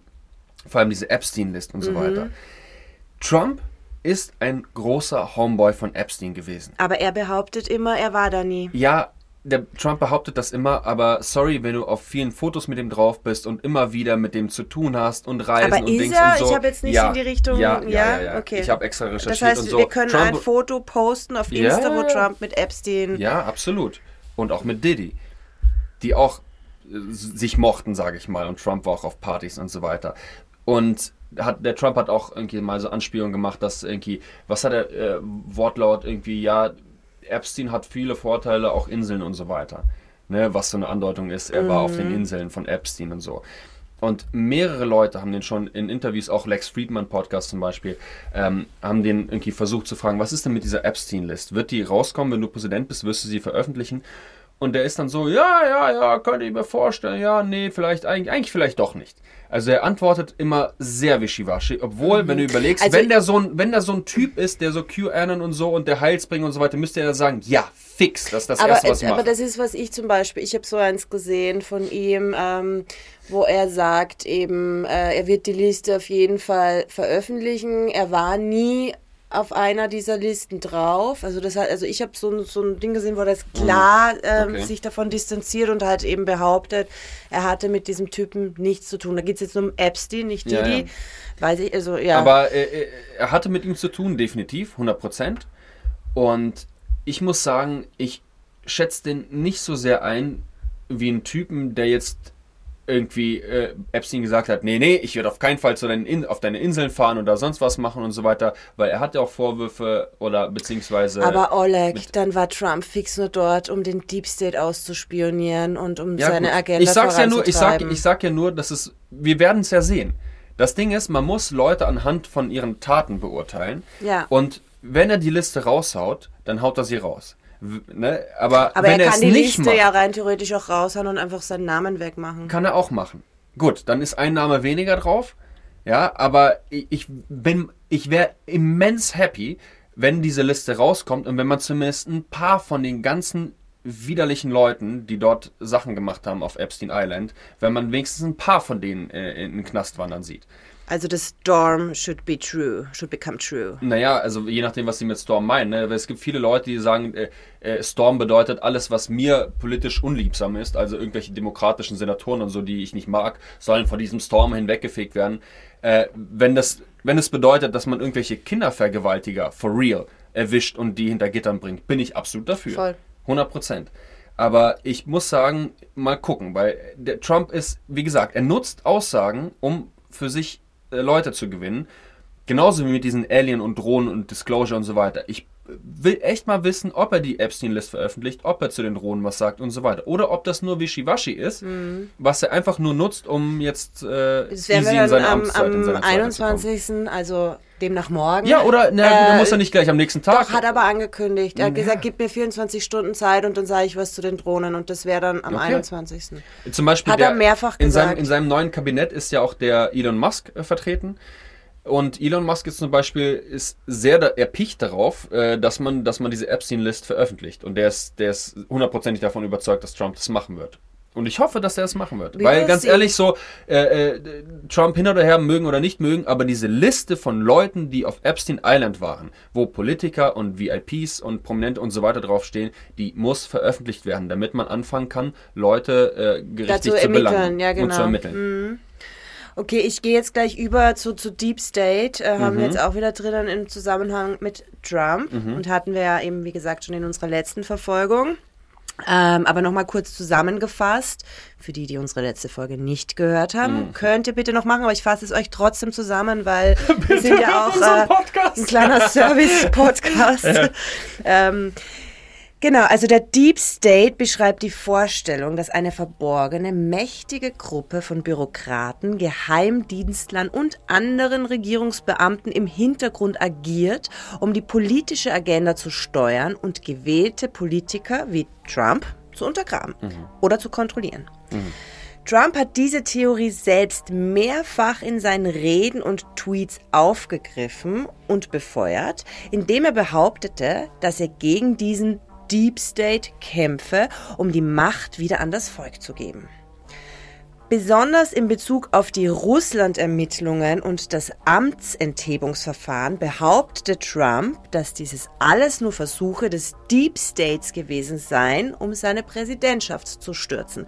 vor allem diese Epstein-List und so weiter, Trump ist ein großer Homeboy von Epstein gewesen. Aber er behauptet immer, er war da nie. Ja, der Trump behauptet das immer, aber sorry, wenn du auf vielen Fotos mit ihm drauf bist und immer wieder mit dem zu tun hast und reisen aber und ist Dings er? und so. Ich habe jetzt nicht in die Richtung... Ja. Okay. Ich habe extra recherchiert das heißt, und so. wir können Trump, ein Foto posten auf Insta, wo Trump mit Epstein... Ja, absolut. Und auch mit Diddy. Die auch sich mochten, sage ich mal. Und Trump war auch auf Partys und so weiter. Und der Trump hat auch irgendwie mal so Anspielungen gemacht, dass irgendwie, was hat der Wortlaut irgendwie, ja, Epstein hat viele Vorteile, auch Inseln und so weiter. Ne, was so eine Andeutung ist, er war auf den Inseln von Epstein und so. Und mehrere Leute haben den schon in Interviews, auch Lex Fridman Podcast zum Beispiel, haben den irgendwie versucht zu fragen, was ist denn mit dieser Epstein-List? Wird die rauskommen, wenn du Präsident bist, wirst du sie veröffentlichen? Und der ist dann so, ja, könnte ich mir vorstellen, ja, nee, vielleicht, eigentlich vielleicht doch nicht. Also er antwortet immer sehr wischiwaschi, obwohl, wenn du überlegst, also wenn da so ein Typ ist, der so QAnon und so und der Heilsbringer und so weiter, müsste er ja sagen, ja, fix, das ist das Erste, was ich mache. Aber das ist, was ich zum Beispiel, ich habe so eins gesehen von ihm, wo er sagt eben, er wird die Liste auf jeden Fall veröffentlichen, er war nie auf einer dieser Listen drauf. Also ich habe so ein Ding gesehen, wo das klar sich davon distanziert und halt eben behauptet, er hatte mit diesem Typen nichts zu tun. Da geht es jetzt nur um Epstein, nicht Diddy. Ja. Weiß ich, also, ja. Aber er hatte mit ihm zu tun, definitiv, 100%. Und ich muss sagen, ich schätze den nicht so sehr ein, wie einen Typen, der jetzt irgendwie Epstein gesagt hat, nee, ich werde auf keinen Fall auf deine Inseln fahren oder sonst was machen und so weiter, weil er hat ja auch Vorwürfe oder beziehungsweise... Aber Oleg, dann war Trump fix nur dort, um den Deep State auszuspionieren und um seine Agenda voranzutreiben. Ich sag ja nur, wir werden es ja sehen. Das Ding ist, man muss Leute anhand von ihren Taten beurteilen. Ja. Und wenn er die Liste raushaut, dann haut er sie raus. Ne? Aber wenn er es kann die nicht Liste macht, ja rein theoretisch auch raushauen und einfach seinen Namen wegmachen. Kann er auch machen. Gut, dann ist ein Name weniger drauf. Ja, aber ich wäre immens happy, wenn diese Liste rauskommt und wenn man zumindest ein paar von den ganzen widerlichen Leuten, die dort Sachen gemacht haben auf Epstein Island, wenn man wenigstens ein paar von denen in den Knast wandern sieht. Also the storm should become true. Naja, also je nachdem, was sie mit Storm meinen. Ne? Es gibt viele Leute, die sagen, Storm bedeutet alles, was mir politisch unliebsam ist, also irgendwelche demokratischen Senatoren und so, die ich nicht mag, sollen von diesem Storm hinweggefegt werden. Wenn es bedeutet, dass man irgendwelche Kindervergewaltiger for real erwischt und die hinter Gittern bringt, bin ich absolut dafür. Voll. 100%. Aber ich muss sagen, mal gucken, weil der Trump ist, wie gesagt, er nutzt Aussagen, um für sich Leute zu gewinnen. Genauso wie mit diesen Alien und Drohnen und Disclosure und so weiter. Ich will echt mal wissen, ob er die Epstein-List veröffentlicht, ob er zu den Drohnen was sagt und so weiter. Oder ob das nur Wischiwaschi ist, was er einfach nur nutzt, um jetzt das werden wir dann am 21., also demnach morgen. Ja, oder er muss ja nicht gleich am nächsten Tag. Doch, hat aber angekündigt. Er hat gesagt, gib mir 24 Stunden Zeit und dann sage ich was zu den Drohnen und das wäre dann am 21. Zum Beispiel hat er mehrfach gesagt. In seinem neuen Kabinett ist ja auch der Elon Musk vertreten. Und Elon Musk ist zum Beispiel sehr erpicht darauf, dass man diese Epstein-List veröffentlicht. Und der ist hundertprozentig davon überzeugt, dass Trump das machen wird. Und ich hoffe, dass er es machen wird. Weil ganz ehrlich so, Trump hin oder her mögen oder nicht mögen, aber diese Liste von Leuten, die auf Epstein Island waren, wo Politiker und VIPs und Prominente und so weiter draufstehen, die muss veröffentlicht werden, damit man anfangen kann, Leute gerichtlich zu belangen und zu ermitteln. Okay, ich gehe jetzt gleich über zu Deep State. Haben wir jetzt auch wieder drinnen im Zusammenhang mit Trump. Und hatten wir ja eben, wie gesagt, schon in unserer letzten Verfolgung. Aber nochmal kurz zusammengefasst, für die unsere letzte Folge nicht gehört haben, könnt ihr bitte noch machen, aber ich fasse es euch trotzdem zusammen, weil wir sind ja auch ein kleiner Service-Podcast. Genau, also der Deep State beschreibt die Vorstellung, dass eine verborgene, mächtige Gruppe von Bürokraten, Geheimdienstlern und anderen Regierungsbeamten im Hintergrund agiert, um die politische Agenda zu steuern und gewählte Politiker wie Trump zu untergraben oder zu kontrollieren. Trump hat diese Theorie selbst mehrfach in seinen Reden und Tweets aufgegriffen und befeuert, indem er behauptete, dass er gegen diesen Deep State kämpfe, um die Macht wieder an das Volk zu geben. Besonders in Bezug auf die Russland-Ermittlungen und das Amtsenthebungsverfahren behauptete Trump, dass dieses alles nur Versuche des Deep States gewesen seien, um seine Präsidentschaft zu stürzen.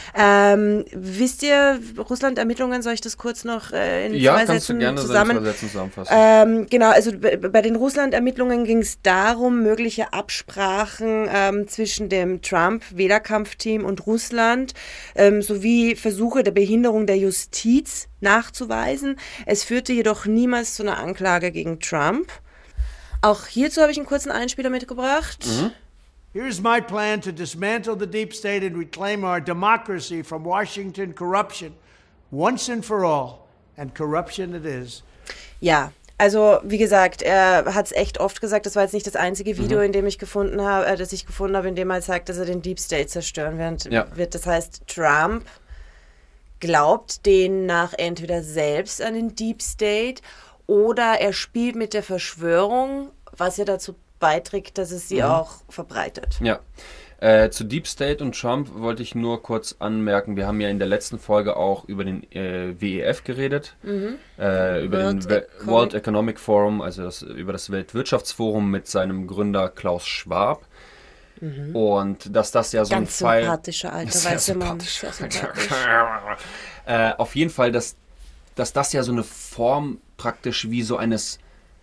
Wisst ihr, Russland-Ermittlungen, soll ich das kurz noch in zwei Sätzen zusammenfassen? Genau, also bei den Russland-Ermittlungen ging es darum, mögliche Absprachen zwischen dem Trump-Wählerkampfteam und Russland sowie Versuche der Behinderung der Justiz nachzuweisen. Es führte jedoch niemals zu einer Anklage gegen Trump. Auch hierzu habe ich einen kurzen Einspieler mitgebracht. Here's my plan to dismantle the deep state and reclaim our democracy from Washington corruption once and for all. And corruption it is. Ja. Also, wie gesagt, er hat es echt oft gesagt, das war jetzt nicht das einzige Video, in dem ich gefunden habe, das ich gefunden habe, in dem er sagt, dass er den Deep State zerstören wird. Das heißt, Trump glaubt demnach entweder selbst an den Deep State oder er spielt mit der Verschwörung, was ja dazu beiträgt, dass es sie auch verbreitet. Ja. Zu Deep State und Trump wollte ich nur kurz anmerken, wir haben ja in der letzten Folge auch über den WEF geredet, über den World Economic Forum, also über das Weltwirtschaftsforum mit seinem Gründer Klaus Schwab. Und dass das ja so ganz ein Fall... sympathischer alter weißer Mann. Auf jeden Fall, dass das ja so eine Form praktisch wie so eines...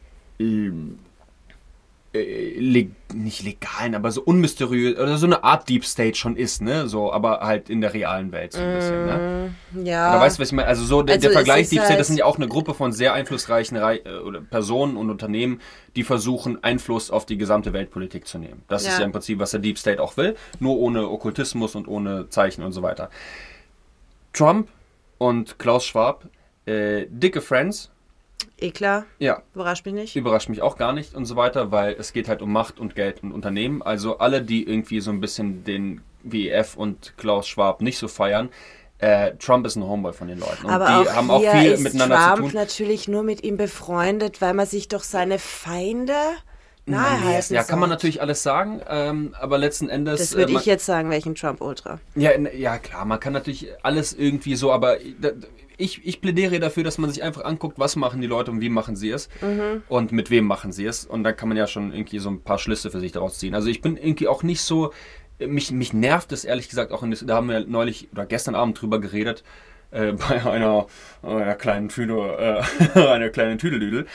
nicht legalen, aber so unmysteriös oder so eine Art Deep State schon ist, ne? So, aber halt in der realen Welt so ein bisschen, ne? Ja. Oder weißt du, was ich meine? Also so der Vergleich Deep State, das sind ja auch eine Gruppe von sehr einflussreichen oder Personen und Unternehmen, die versuchen, Einfluss auf die gesamte Weltpolitik zu nehmen. Das ist ja im Prinzip, was der Deep State auch will, nur ohne Okkultismus und ohne Zeichen und so weiter. Trump und Klaus Schwab, dicke Friends. Klar. Ja. Überrascht mich nicht. Überrascht mich auch gar nicht und so weiter, weil es geht halt um Macht und Geld und Unternehmen. Also alle, die irgendwie so ein bisschen den WEF und Klaus Schwab nicht so feiern, Trump ist ein Homeboy von den Leuten. Und aber die auch haben auch viel ist miteinander Trump zu tun. Natürlich nur mit ihm befreundet, weil man sich doch seine Feinde nahe halten Ja, kann man natürlich alles sagen, aber letzten Endes... Das würde ich jetzt sagen, welchen Trump-Ultra. Ja, klar, man kann natürlich alles irgendwie so, aber ich plädiere dafür, dass man sich einfach anguckt, was machen die Leute und wie machen sie es und mit wem machen sie es. Und da kann man ja schon irgendwie so ein paar Schlüsse für sich daraus ziehen. Also ich bin irgendwie auch nicht so... Mich nervt es ehrlich gesagt auch, da haben wir neulich oder gestern Abend drüber geredet, bei einer kleinen Tüdel, einer kleinen Tüdeldüdel.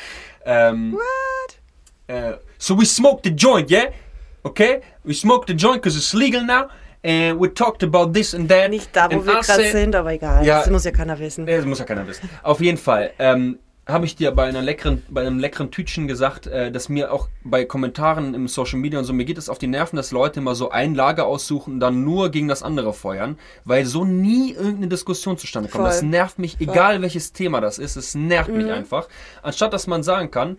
What? So we smoked the joint, yeah? Okay? We smoked the joint because it's legal now. And we talked about this and that. Nicht da, wo wir gerade sind, aber egal. Ja, das muss ja keiner wissen. Das muss ja keiner wissen. Auf jeden Fall. Habe ich dir bei einem leckeren Tütchen gesagt, dass mir auch bei Kommentaren im Social Media und so, mir geht es auf die Nerven, dass Leute immer so ein Lager aussuchen und dann nur gegen das andere feuern, weil so nie irgendeine Diskussion zustande kommt. Das nervt mich, egal welches Thema das ist, es nervt mich einfach. Anstatt dass man sagen kann,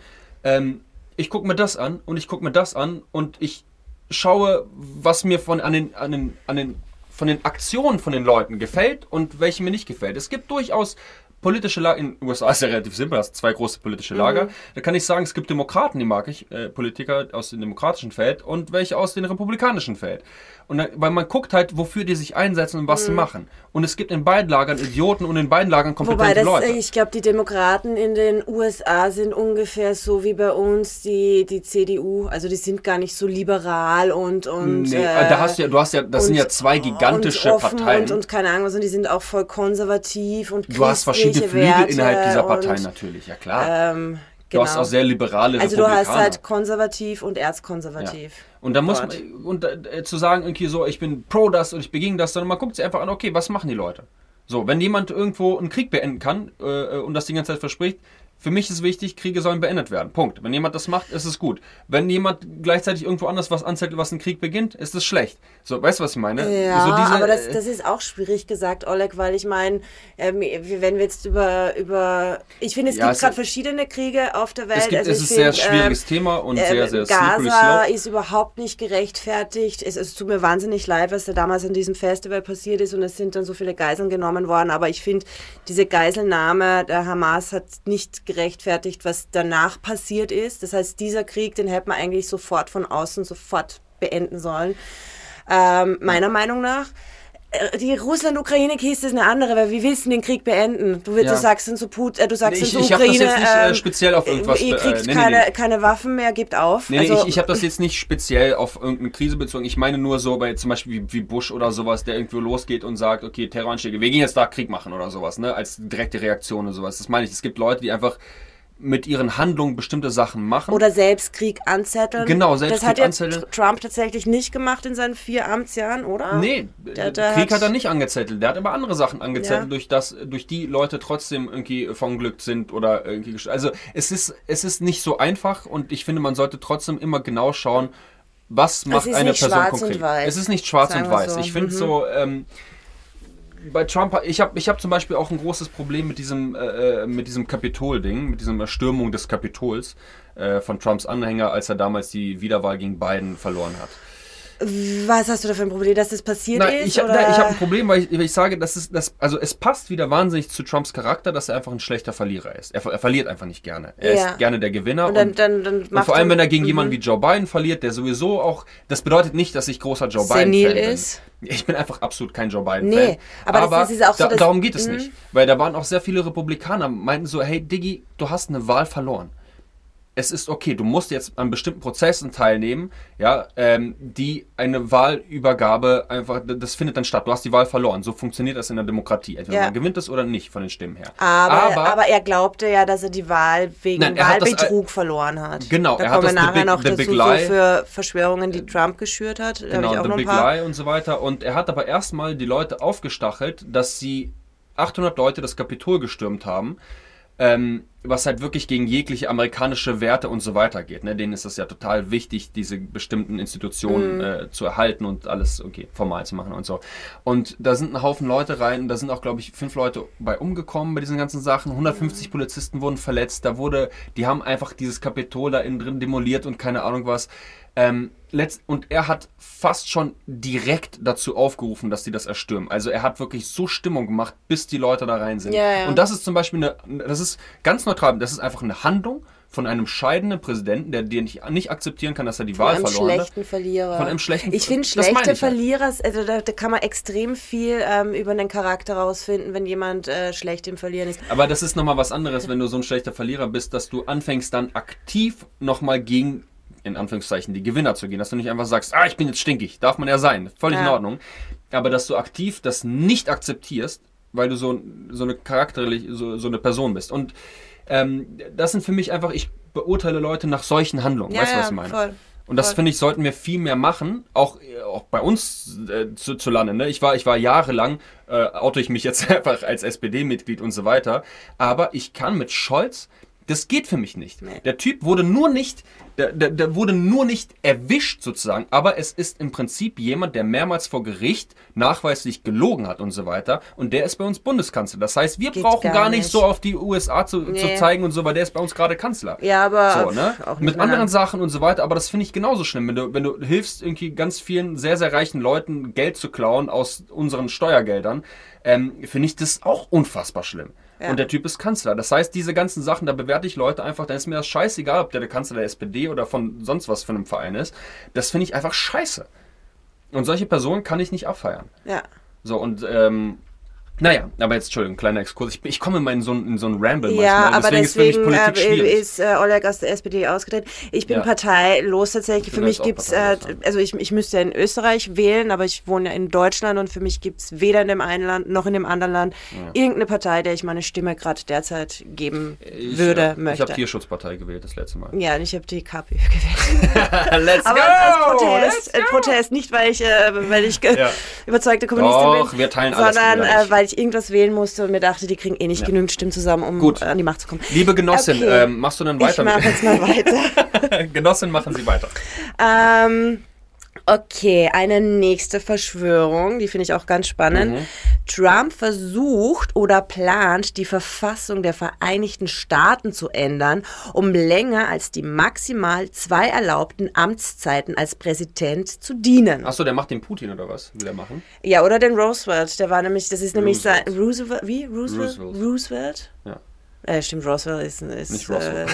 ich gucke mir das an und ich gucke mir das an und ich schaue, was mir von den Aktionen von den Leuten gefällt und welche mir nicht gefällt. Es gibt durchaus politische Lager, in den USA ist ja relativ simpel, das sind 2 große politische Lager. Da kann ich sagen, es gibt Demokraten, die mag ich, Politiker aus dem demokratischen Feld und welche aus dem republikanischen Feld. Und dann, weil man guckt halt, wofür die sich einsetzen und was sie machen. Und es gibt in beiden Lagern Idioten und in beiden Lagern kompetente Leute. Ich glaube, die Demokraten in den USA sind ungefähr so wie bei uns die CDU. Also die sind gar nicht so liberal und nee, das sind ja 2 gigantische Parteien. Und keine Ahnung, also die sind auch voll konservativ und du hast verschiedene Flügel innerhalb dieser Parteien natürlich, ja klar. Du hast auch sehr liberale Republikaner. Also du hast halt konservativ und erzkonservativ. Ja. Und da muss man, zu sagen, irgendwie so, ich bin pro das und ich bin gegen das, sondern man guckt sich einfach an, okay, was machen die Leute? So, wenn jemand irgendwo einen Krieg beenden kann und das die ganze Zeit verspricht, für mich ist wichtig, Kriege sollen beendet werden. Punkt. Wenn jemand das macht, ist es gut. Wenn jemand gleichzeilich irgendwo anders was anzettelt, was ein Krieg beginnt, ist es schlecht. So, weißt du, was ich meine? Ja, so aber das ist auch schwierig gesagt, Oleg, weil ich meine, wenn wir jetzt über ich finde, es gibt gerade verschiedene Kriege auf der Welt. Es ist ein sehr schwieriges Thema und sehr, sehr Gaza ist überhaupt nicht gerechtfertigt. Es tut mir wahnsinnig leid, was da damals an diesem Festival passiert ist und es sind dann so viele Geiseln genommen worden, aber ich finde, diese Geiselnahme der Hamas hat nicht gerechtfertigt, was danach passiert ist. Das heißt, dieser Krieg, den hätte man eigentlich sofort von außen sofort beenden sollen. Meiner Meinung nach. Die Russland-Ukraine-Kiste ist eine andere, weil wie willst du den Krieg beenden? Du sagst dann zu Putin, du sagst dann zu Ukraine, ich habe das jetzt nicht speziell auf irgendwas... Ihr kriegt keine Waffen mehr, gebt auf. Ich habe das jetzt nicht speziell auf irgendeine Krise bezogen. Ich meine nur so bei zum Beispiel wie Bush oder sowas, der irgendwo losgeht und sagt, okay, Terroranschläge, wir gehen jetzt da Krieg machen oder sowas, ne, als direkte Reaktion und sowas. Das meine ich, es gibt Leute, die einfach mit ihren Handlungen bestimmte Sachen machen. Oder selbst Krieg anzetteln. Genau, selbst Krieg anzetteln. Das hat Trump tatsächlich nicht gemacht in seinen 4 Amtsjahren, oder? Nee, Krieg hat er nicht angezettelt. Der hat aber andere Sachen angezettelt, durch die Leute trotzdem irgendwie verunglückt sind oder irgendwie... Also es ist nicht so einfach und ich finde, man sollte trotzdem immer genau schauen, was macht eine Person konkret. Es ist nicht schwarz und weiß. Ich finde so... bei Trump, ich hab zum Beispiel auch ein großes Problem mit diesem Kapitol-Ding, mit dieser Erstürmung des Kapitols von Trumps Anhänger, als er damals die Wiederwahl gegen Biden verloren hat. Was hast du da für ein Problem, dass das passiert ist? Ich habe ein Problem, weil ich sage, also es passt wieder wahnsinnig zu Trumps Charakter, dass er einfach ein schlechter Verlierer ist. Er verliert einfach nicht gerne. Er ist gerne der Gewinner. Und vor allem, wenn er gegen jemanden wie Joe Biden verliert, der sowieso auch, das bedeutet nicht, dass ich großer Joe Biden-Fan bin. Ich bin einfach absolut kein Joe Biden-Fan. Nee, aber das ist auch so, darum geht es nicht. Weil da waren auch sehr viele Republikaner, meinten so, hey Diggi, du hast eine Wahl verloren. Es ist okay, du musst jetzt an bestimmten Prozessen teilnehmen, ja, die eine Wahlübergabe einfach, das findet dann statt. Du hast die Wahl verloren. So funktioniert das in der Demokratie. Entweder man gewinnt es oder nicht von den Stimmen her. Aber er glaubte ja, dass er die Wahl wegen Wahlbetrug verloren hat. Genau. Da kommen wir nachher noch dazu für Verschwörungen, die Trump geschürt hat. Genau, The Big Lie und so weiter. Und er hat aber erstmal die Leute aufgestachelt, dass sie 800 Leute das Kapitol gestürmt haben, was halt wirklich gegen jegliche amerikanische Werte und so weiter geht. Ne? Denen ist es ja total wichtig, diese bestimmten Institutionen zu erhalten und alles formal zu machen und so. Und da sind ein Haufen Leute rein, da sind auch, glaube ich, 5 Leute bei umgekommen bei diesen ganzen Sachen. 150 Polizisten wurden verletzt. Die haben einfach dieses Kapitol da innen drin demoliert und keine Ahnung was. Und er hat fast schon direkt dazu aufgerufen, dass die das erstürmen. Also er hat wirklich so Stimmung gemacht, bis die Leute da rein sind. Ja. Und das ist zum Beispiel das ist ganz neutral, das ist einfach eine Handlung von einem scheidenden Präsidenten, der nicht akzeptieren kann, dass er die Wahl verloren hat. Von einem schlechten Verlierer. Von einem schlechten Ich finde, schlechte Verlierer, also da kann man extrem viel über den Charakter rausfinden, wenn jemand schlecht im Verlieren ist. Aber das ist nochmal was anderes, wenn du so ein schlechter Verlierer bist, dass du anfängst dann aktiv nochmal gegen, in Anführungszeichen, die Gewinner zu gehen. Dass du nicht einfach sagst, ich bin jetzt stinkig. Darf man ja sein. Völlig in Ordnung. Aber dass du aktiv das nicht akzeptierst, weil du so eine so eine Person bist. Und das sind für mich einfach, ich beurteile Leute nach solchen Handlungen. Weißt du, was ich meine? Voll. Und das, finde ich, sollten wir viel mehr machen, auch bei uns zu landen. Ne? Ich war jahrelang, oute ich mich jetzt einfach als SPD-Mitglied und so weiter, aber ich kann mit Scholz, das geht für mich nicht. Nee. Der Typ wurde nur nicht erwischt sozusagen, aber es ist im Prinzip jemand, der mehrmals vor Gericht nachweislich gelogen hat und so weiter, und der ist bei uns Bundeskanzler. Das heißt, wir brauchen gar nicht so auf die USA zu zeigen und so, weil der ist bei uns gerade Kanzler. Ja, aber so, ne? auch mit anderen Sachen und so weiter, aber das finde ich genauso schlimm, wenn du hilfst, irgendwie ganz vielen sehr, sehr reichen Leuten Geld zu klauen aus unseren Steuergeldern, finde ich das auch unfassbar schlimm. Ja. Und der Typ ist Kanzler. Das heißt, diese ganzen Sachen, da bewerte ich Leute einfach, dann ist mir das scheißegal, ob der Kanzler der SPD oder von sonst was für einem Verein ist. Das finde ich einfach scheiße. Und solche Personen kann ich nicht abfeiern. Ja. So, und naja, aber jetzt, Entschuldigung, kleiner Exkurs. Ich komme immer in so einen Ramble manchmal. Ja, aber deswegen ist für mich Politik schwierig. Ist Oleg aus der SPD ausgetreten. Ich bin parteilos tatsächlich. Für mich gibt es, also ich müsste ja in Österreich wählen, aber ich wohne ja in Deutschland und für mich gibt es weder in dem einen Land noch in dem anderen Land irgendeine Partei, der ich meine Stimme gerade derzeit geben möchte. Ich habe Tierschutzpartei gewählt das letzte Mal. Ja, und ich habe die KPÖ gewählt. Let's aber go! Als Protest, nicht weil ich überzeugte Kommunistin bin, wir teilen alles, sondern weil ich irgendwas wählen musste und mir dachte, die kriegen nicht genügend Stimmen zusammen, um an die Macht zu kommen. Liebe Genossin, machst du dann weiter? Ich mache jetzt mal weiter. Genossin, machen Sie weiter. Okay, eine nächste Verschwörung, die finde ich auch ganz spannend. Trump versucht oder plant, die Verfassung der Vereinigten Staaten zu ändern, um länger als die maximal 2 erlaubten Amtszeiten als Präsident zu dienen. Achso, der macht den Putin oder was? Will er machen? Ja, oder den Roosevelt. Der war nämlich, das ist nämlich sein Roosevelt. Wie? Roosevelt? Ja. Stimmt, Roosevelt ist nicht Roosevelt.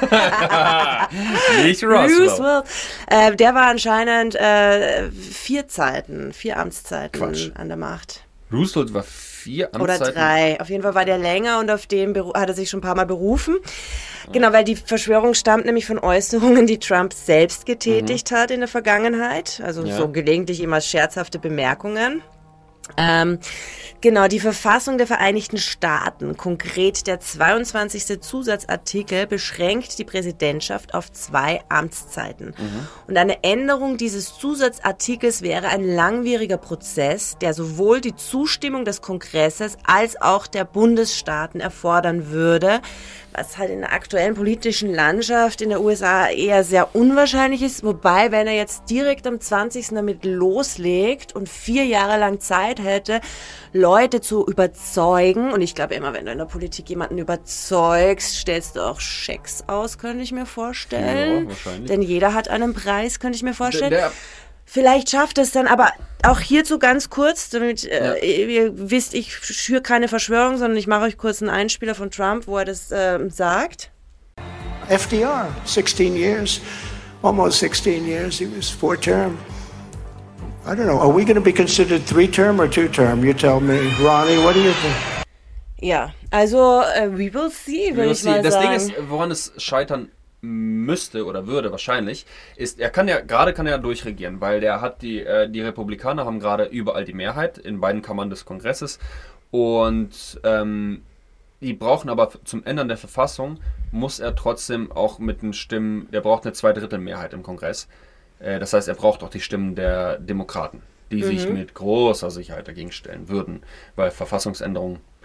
Nicht Roosevelt. Der war anscheinend 4 Amtszeiten an der Macht. Roosevelt war 4 Amtszeiten? Oder 3. Auf jeden Fall war der länger und auf den hat er sich schon ein paar Mal berufen. Genau, weil die Verschwörung stammt nämlich von Äußerungen, die Trump selbst getätigt hat in der Vergangenheit. Also so gelegentlich immer scherzhafte Bemerkungen. Genau, die Verfassung der Vereinigten Staaten, konkret der 22. Zusatzartikel, beschränkt die Präsidentschaft auf 2 Amtszeiten. Und eine Änderung dieses Zusatzartikels wäre ein langwieriger Prozess, der sowohl die Zustimmung des Kongresses als auch der Bundesstaaten erfordern würde, was halt in der aktuellen politischen Landschaft in der USA eher sehr unwahrscheinlich ist. Wobei, wenn er jetzt direkt am 20. damit loslegt und 4 Jahre lang Zeit hätte, Leute zu überzeugen, und ich glaube immer, wenn du in der Politik jemanden überzeugst, stellst du auch Schecks aus, könnte ich mir vorstellen. Ja, wahrscheinlich. Denn jeder hat einen Preis, könnte ich mir vorstellen. Vielleicht schafft es dann, aber auch hierzu ganz kurz, damit ihr wisst, ich schüre keine Verschwörung, sondern ich mache euch kurz einen Einspieler von Trump, wo er das sagt. FDR, 16 years, almost 16 years, he was 4-term. I don't know, are we going to be considered 3-term or 2-term? You tell me. Ronnie, what do you think? Ja, also we will see, würde ich mal sagen. Das Ding ist, woran es scheitern müsste oder würde wahrscheinlich, ist, er kann ja durchregieren, weil der hat die Republikaner haben gerade überall die Mehrheit in beiden Kammern des Kongresses und die brauchen aber zum Ändern der Verfassung, muss er trotzdem auch mit den Stimmen, der braucht eine 2/3 im Kongress. Das heißt, er braucht auch die Stimmen der Demokraten, die sich mit großer Sicherheit dagegen stellen würden, weil Verfassungsänderungen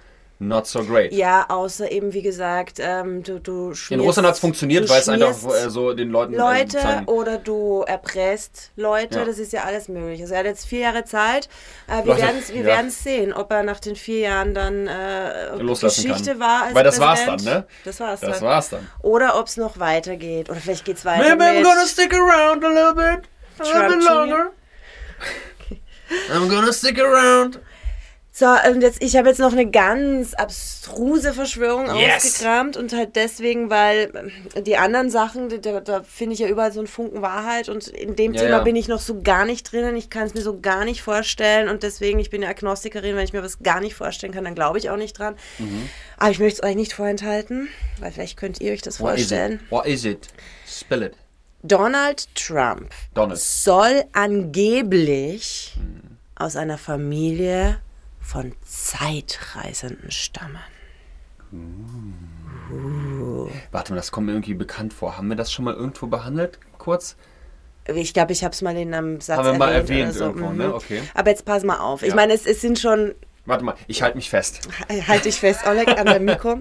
not so great. Ja, außer eben, wie gesagt, du schmierst... In Russland hat es funktioniert, weil es einfach so den Leuten... Leute oder du erpresst Leute, das ist ja alles möglich. Also er hat jetzt 4 Jahre Zeit. Wir werden sehen, ob er nach den 4 Jahren dann Geschichte war als weil das Präsident. War's dann, ne? Das war's dann. Oder ob es noch weitergeht. Oder vielleicht geht's weiter Maybe I'm gonna stick around a little bit longer. I'm gonna stick around. So, und ich habe jetzt noch eine ganz abstruse Verschwörung ausgekramt und halt deswegen, weil die anderen Sachen, da finde ich ja überall so einen Funken Wahrheit und in dem Thema bin ich noch so gar nicht drinnen, ich kann es mir so gar nicht vorstellen und deswegen, ich bin ja Agnostikerin, wenn ich mir was gar nicht vorstellen kann, dann glaube ich auch nicht dran. Aber ich möchte es euch nicht vorenthalten, weil vielleicht könnt ihr euch das vorstellen. What is it? Spill it. Donald Trump soll angeblich aus einer Familie von Zeitreisenden stammen. Warte mal, das kommt mir irgendwie bekannt vor. Haben wir das schon mal irgendwo behandelt? Kurz? Ich glaube, ich habe es mal in einem Satz erwähnt. Haben wir mal erwähnt so. irgendwo, ne? Okay. Aber jetzt pass mal auf. Ich meine, es sind schon... Warte mal, ich halte mich fest. Halt dich fest, Oleg, an deinem Mikro.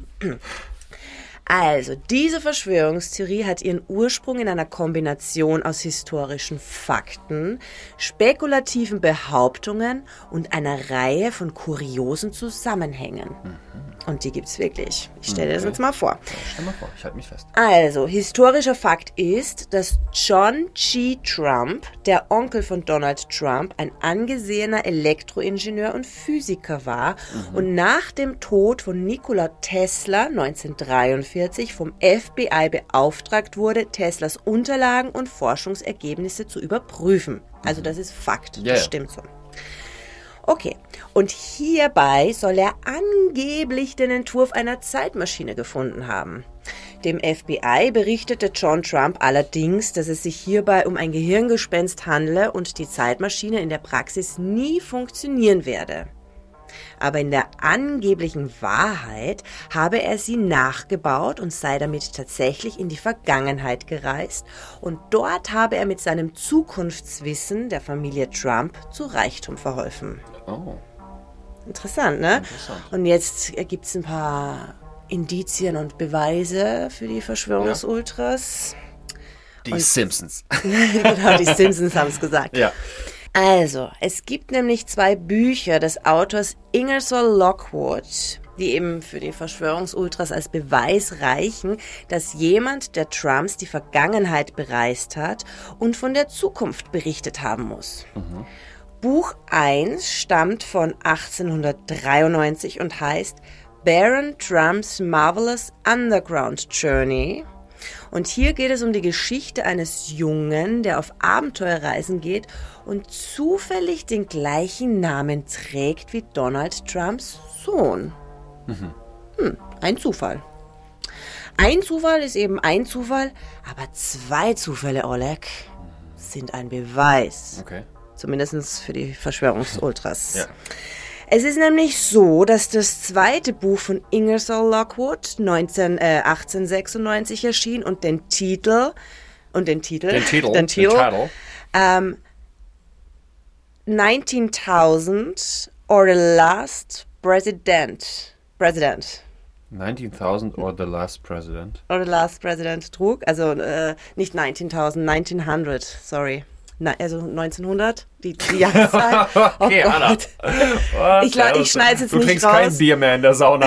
Also, diese Verschwörungstheorie hat ihren Ursprung in einer Kombination aus historischen Fakten, spekulativen Behauptungen und einer Reihe von kuriosen Zusammenhängen. Und die gibt's wirklich. Ich stelle dir das jetzt mal vor. Stell mal vor, ich halte mich fest. Also, historischer Fakt ist, dass John G. Trump, der Onkel von Donald Trump, ein angesehener Elektroingenieur und Physiker war und nach dem Tod von Nikola Tesla 1943 vom FBI beauftragt wurde, Teslas Unterlagen und Forschungsergebnisse zu überprüfen. Also das ist Fakt, das stimmt so. Okay, und hierbei soll er angeblich den Entwurf einer Zeitmaschine gefunden haben. Dem FBI berichtete John Trump allerdings, dass es sich hierbei um ein Gehirngespenst handle und die Zeitmaschine in der Praxis nie funktionieren werde. Aber in der angeblichen Wahrheit habe er sie nachgebaut und sei damit tatsächlich in die Vergangenheit gereist und dort habe er mit seinem Zukunftswissen der Familie Trump zu Reichtum verholfen. Oh. Interessant, ne? Interessant. Und jetzt gibt es ein paar Indizien und Beweise für die Verschwörungsultras. Die Simpsons. Genau, die Simpsons haben es gesagt. Ja. Also, es gibt nämlich 2 Bücher des Autors Ingersoll Lockwood, die eben für die Verschwörungsultras als Beweis reichen, dass jemand der Trumps die Vergangenheit bereist hat und von der Zukunft berichtet haben muss. Buch 1 stammt von 1893 und heißt Baron Trump's Marvelous Underground Journey. Und hier geht es um die Geschichte eines Jungen, der auf Abenteuerreisen geht und zufällig den gleichen Namen trägt wie Donald Trumps Sohn. Ein Zufall. Ein Zufall ist eben ein Zufall, aber 2 Zufälle, Oleg, sind ein Beweis. Okay. Zumindest für die Verschwörungsultras. Ja. Es ist nämlich so, dass das 2. Buch von Ingersoll Lockwood 1896 erschien und den Titel 19.000 or the Last President. 19.000 or the Last President. Or the Last President trug, also nicht 19.000, 1900, sorry. Also 1900, die Jahreszahl. Okay, oh Gott. Ich schneide es jetzt nicht raus. Du trinkst kein Bier mehr in der Sauna.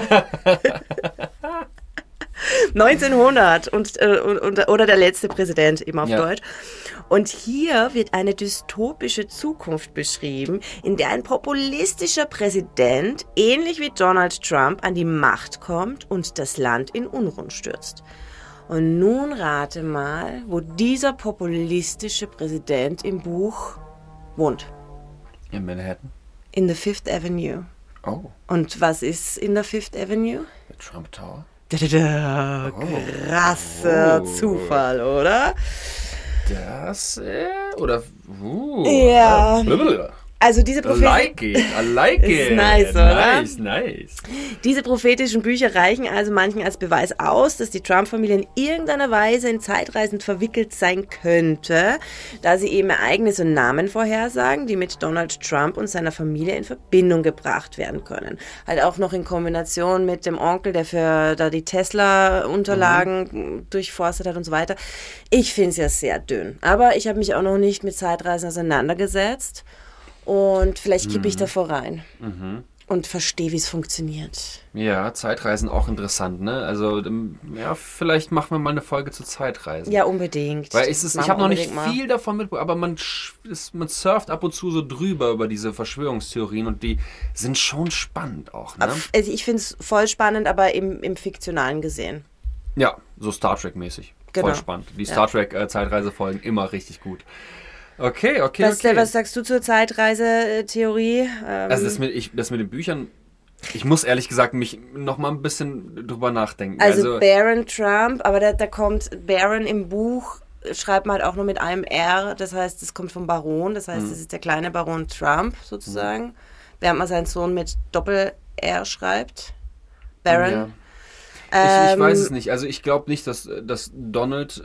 1900 oder der letzte Präsident, eben auf Deutsch. Und hier wird eine dystopische Zukunft beschrieben, in der ein populistischer Präsident, ähnlich wie Donald Trump, an die Macht kommt und das Land in Unruhen stürzt. Und nun rate mal, wo dieser populistische Präsident im Buch wohnt. In Manhattan? In the Fifth Avenue. Oh. Und was ist in der Fifth Avenue? Der Trump Tower. Krasser Zufall, oder? Das, oder? Ja. Also diese I like it. Nice, oder? Nice. Diese prophetischen Bücher reichen also manchen als Beweis aus, dass die Trump-Familie in irgendeiner Weise in Zeitreisen verwickelt sein könnte, da sie eben Ereignisse und Namen vorhersagen, die mit Donald Trump und seiner Familie in Verbindung gebracht werden können. Halt auch noch in Kombination mit dem Onkel, der für da die Tesla-Unterlagen durchforstet hat und so weiter. Ich finde es ja sehr dünn. Aber ich habe mich auch noch nicht mit Zeitreisen auseinandergesetzt. Und vielleicht kippe ich davor rein und verstehe, wie es funktioniert. Ja, Zeitreisen auch interessant, ne? Also, ja, vielleicht machen wir mal eine Folge zu Zeitreisen. Ja, unbedingt. Weil ich habe noch nicht viel davon mitbekommen, aber man surft ab und zu so drüber über diese Verschwörungstheorien und die sind schon spannend auch, ne? Also ich finde es voll spannend, aber im Fiktionalen gesehen. Ja, so Star Trek-mäßig. Genau. Voll spannend. Die Star Trek-Zeitreisefolgen immer richtig gut. Okay. Was sagst du zur Zeitreisetheorie? Also das mit den Büchern, ich muss ehrlich gesagt mich noch mal ein bisschen drüber nachdenken. Also Baron Trump, aber da kommt Baron im Buch, schreibt man halt auch nur mit einem R, das heißt, es kommt vom Baron, das heißt, es ist der kleine Baron Trump sozusagen, während man seinen Sohn mit Doppel-R schreibt. Baron. Ja. Ich weiß es nicht, also ich glaube nicht, dass Donald...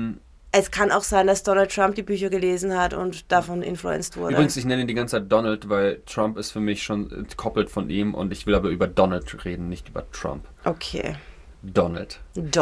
Es kann auch sein, dass Donald Trump die Bücher gelesen hat und davon influenced wurde. Übrigens, ich nenne ihn die ganze Zeit Donald, weil Trump ist für mich schon entkoppelt von ihm und ich will aber über Donald reden, nicht über Trump. Okay. Donald.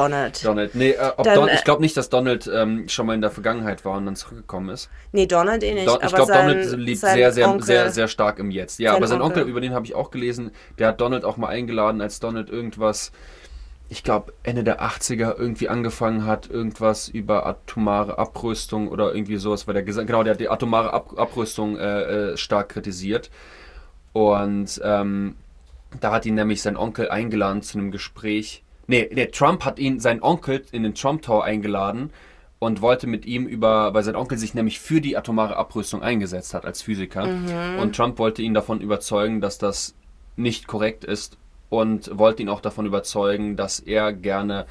Nee, ich glaube nicht, dass Donald schon mal in der Vergangenheit war und dann zurückgekommen ist. Nee, Donald nicht. Ich glaube, Donald lebt sehr stark im Jetzt. Ja, aber sein Onkel, über den habe ich auch gelesen, der hat Donald auch mal eingeladen, als Donald irgendwas... Ich glaube, Ende der 80er irgendwie angefangen hat, irgendwas über atomare Abrüstung oder irgendwie sowas, weil der hat die atomare Abrüstung stark kritisiert. Und da hat ihn nämlich sein Onkel eingeladen zu einem Gespräch. Trump hat seinen Onkel in den Trump Tower eingeladen und wollte mit ihm weil sein Onkel sich nämlich für die atomare Abrüstung eingesetzt hat als Physiker. Und Trump wollte ihn davon überzeugen, dass das nicht korrekt ist. Und wollte ihn auch davon überzeugen, dass er gerne,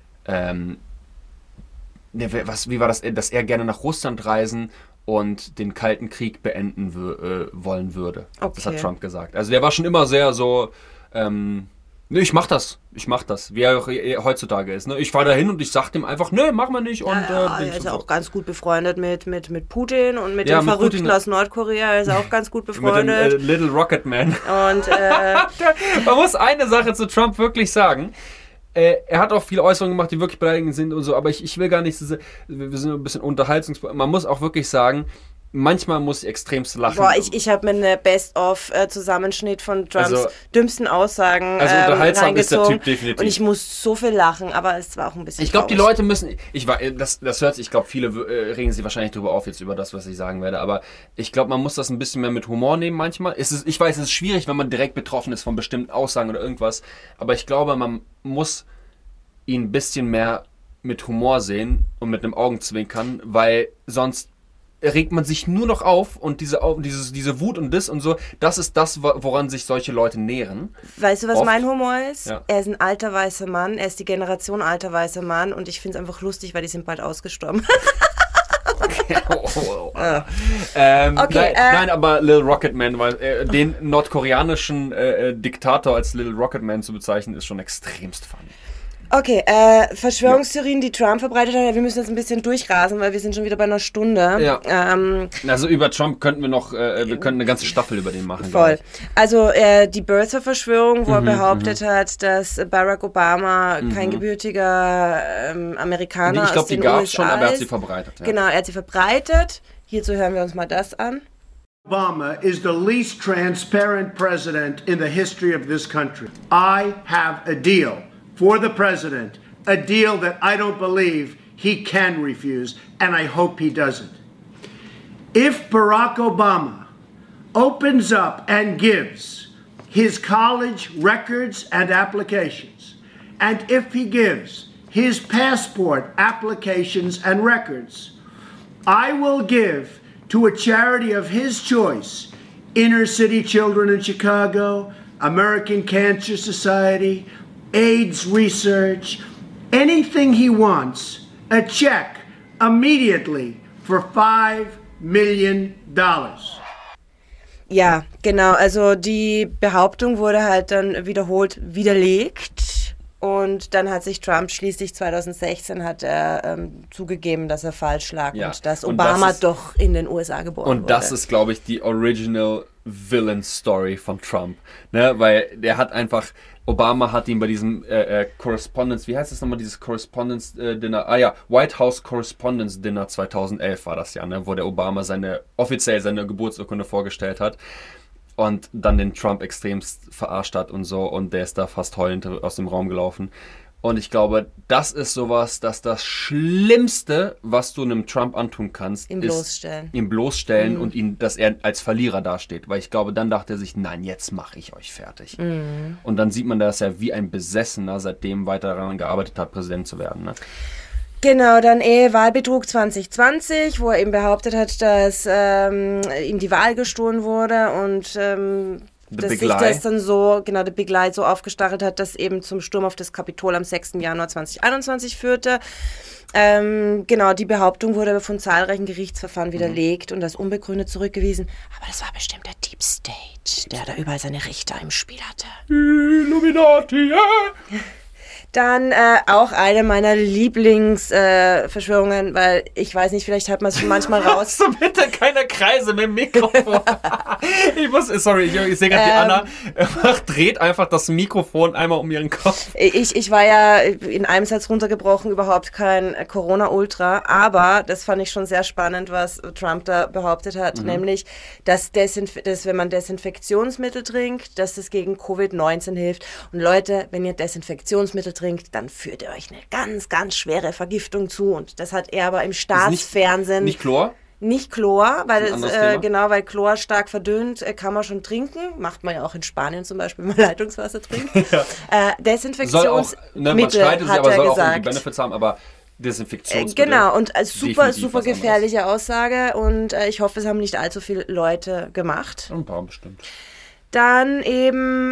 dass er gerne nach Russland reisen und den Kalten Krieg beenden wollen würde. Okay. Das hat Trump gesagt. Also der war schon immer sehr so, ich mach das, wie er auch heutzutage ist. Ne? Ich fahre da hin und ich sag dem einfach, mach mal nicht. Und, er ist auch ganz gut befreundet mit Putin und mit dem Verrückten Putin aus Nordkorea. Er ist auch ganz gut befreundet. Mit dem Little Rocket Man. Und, man muss eine Sache zu Trump wirklich sagen. Er hat auch viele Äußerungen gemacht, die wirklich beleidigend sind und so, aber ich will gar nicht, wir sind ein bisschen man muss auch wirklich sagen, manchmal muss ich extremst lachen. Boah, ich habe mir eine Best-of-Zusammenschnitt von Trumps dümmsten Aussagen unterhaltsam ist der Typ definitiv. Und ich muss so viel lachen, aber es war auch ein bisschen Ich glaube, die Leute müssen... Das hört sich, ich glaube, viele regen sich wahrscheinlich drüber auf jetzt über das, was ich sagen werde, aber ich glaube, man muss das ein bisschen mehr mit Humor nehmen manchmal. Ich weiß, es ist schwierig, wenn man direkt betroffen ist von bestimmten Aussagen oder irgendwas, aber ich glaube, man muss ihn ein bisschen mehr mit Humor sehen und mit einem Augenzwinkern, weil sonst regt man sich nur noch auf und diese Wut und das und so, das ist das, woran sich solche Leute nähren. Weißt du, was mein Humor ist? Ja. Er ist ein alter weißer Mann, er ist die Generation alter weißer Mann und ich finde es einfach lustig, weil die sind bald ausgestorben. Nein, aber Little Rocket Man, weil den nordkoreanischen Diktator als Little Rocket Man zu bezeichnen, ist schon extremst funny. Okay, Verschwörungstheorien, die Trump verbreitet hat, wir müssen jetzt ein bisschen durchrasen, weil wir sind schon wieder bei einer Stunde. Ja. Also über Trump könnten wir noch, wir könnten eine ganze Staffel über den machen. Voll. Also die Birther-Verschwörung, wo er behauptet hat, dass Barack Obama kein gebürtiger Amerikaner ist. Ich glaube, die gab es schon, aber er hat sie verbreitet. Ja. Genau, er hat sie verbreitet. Hierzu hören wir uns mal das an. Obama is the least transparent president in the history of this country. I have a deal for the president, a deal that I don't believe he can refuse, and I hope he doesn't. If Barack Obama opens up and gives his college records and applications, and if he gives his passport applications and records, I will give to a charity of his choice, Inner City Children in Chicago, American Cancer Society, AIDS research, anything he wants, a check immediately for $5 million. Ja, genau. Also die Behauptung wurde halt dann wiederholt widerlegt. Und dann hat sich Trump schließlich 2016 zugegeben, dass er falsch lag und dass Obama doch in den USA geboren wurde. Und das ist, glaube ich, die Original Villain Story von Trump. Ne? Weil der hat einfach, Obama hat ihn bei diesem Correspondence, wie heißt das nochmal, dieses Correspondence Dinner? White House Correspondence Dinner 2011 war das ja, ne? Wo der Obama offiziell seine Geburtsurkunde vorgestellt hat. Und dann den Trump extremst verarscht hat und so. Und der ist da fast heulend aus dem Raum gelaufen. Und ich glaube, das ist sowas, dass das Schlimmste, was du einem Trump antun kannst, ihm bloßstellen und dass er als Verlierer dasteht. Weil ich glaube, dann dachte er sich, nein, jetzt mache ich euch fertig. Und dann sieht man, dass er wie ein Besessener seitdem weiter daran gearbeitet hat, Präsident zu werden. Ne? Genau, dann Wahlbetrug 2020, wo er eben behauptet hat, dass ihm die Wahl gestohlen wurde und dass sich das dann so, genau, der Big Lie so aufgestachelt hat, dass eben zum Sturm auf das Kapitol am 6. Januar 2021 führte. Genau, die Behauptung wurde aber von zahlreichen Gerichtsverfahren widerlegt und als unbegründet zurückgewiesen. Aber das war bestimmt der Deep State, der da überall seine Richter im Spiel hatte. Illuminati, Dann auch eine meiner Lieblingsverschwörungen, weil ich weiß nicht, vielleicht hat man es schon manchmal raus. So bitte keine Kreise mit dem Mikrofon. Ich sehe gerade die Anna dreht einfach das Mikrofon einmal um ihren Kopf. Ich war ja in einem Satz runtergebrochen überhaupt kein Corona-Ultra, aber das fand ich schon sehr spannend, was Trump da behauptet hat, nämlich, dass wenn man Desinfektionsmittel trinkt, dass das gegen Covid-19 hilft. Und Leute, wenn ihr Desinfektionsmittel trinkt, dann führt ihr euch eine ganz, ganz schwere Vergiftung zu. Und das hat er aber im Staatsfernsehen... Nicht Chlor? Nicht Chlor, weil weil Chlor stark verdünnt, kann man schon trinken. Macht man ja auch in Spanien zum Beispiel, wenn man Leitungswasser trinkt. Desinfektionsmittel, man streitet sich, aber hat soll er auch gesagt. Die Benefits haben, aber Desinfektionsmittel. Genau, und als super gefährliche Aussage. Und ich hoffe, es haben nicht allzu viele Leute gemacht. Ein paar bestimmt. Dann eben,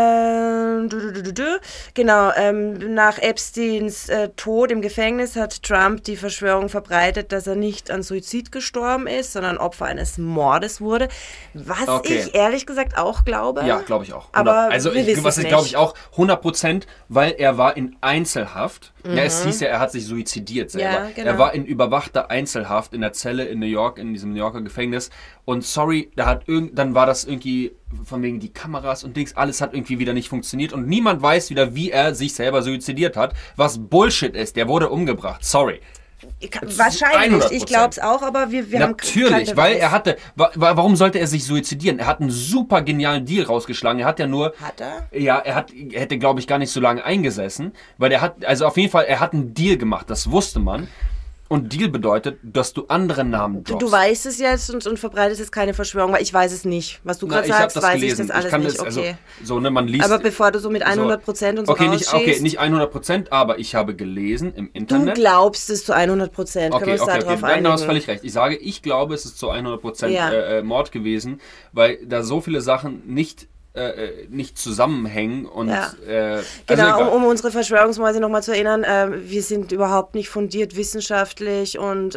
nach Epsteins Tod im Gefängnis hat Trump die Verschwörung verbreitet, dass er nicht an Suizid gestorben ist, sondern Opfer eines Mordes wurde. Was ich ehrlich gesagt auch glaube. Ja, glaube ich auch. Aber was ich glaube ich auch 100%, weil er war in Einzelhaft. Ja, es hieß ja, er hat sich suizidiert selber. Ja, genau. Er war in überwachter Einzelhaft in der Zelle in New York, in diesem New Yorker Gefängnis. Und dann war das irgendwie von wegen die Kameras und Dings, alles hat irgendwie wieder nicht funktioniert. Und niemand weiß wieder, wie er sich selber suizizidiert hat. Was Bullshit ist, der wurde umgebracht. Sorry. Wahrscheinlich, 100%. Ich glaube es auch, aber wir haben natürlich, weil er hatte, warum sollte er sich suizidieren? Er hat einen super genialen Deal rausgeschlagen. Er hat ja nur... Hat er? Ja, er hätte, glaube ich, gar nicht so lange eingesessen, weil er hat einen Deal gemacht, das wusste man. Und Deal bedeutet, dass du andere Namen droppst. Du weißt es jetzt und verbreitest jetzt keine Verschwörung, weil ich weiß es nicht. Was du gerade sagst, weiß ich das alles nicht. Okay. Man liest... Aber bevor du so mit 100% und so rausschießt... nicht 100%, aber ich habe gelesen im Internet... Du glaubst es zu 100%. Können wir uns da drauf einigen? Du hast völlig recht. Ich glaube, es ist zu 100% Mord gewesen, weil da so viele Sachen nicht zusammenhängen und um unsere Verschwörungsmäuse nochmal zu erinnern, wir sind überhaupt nicht fundiert wissenschaftlich und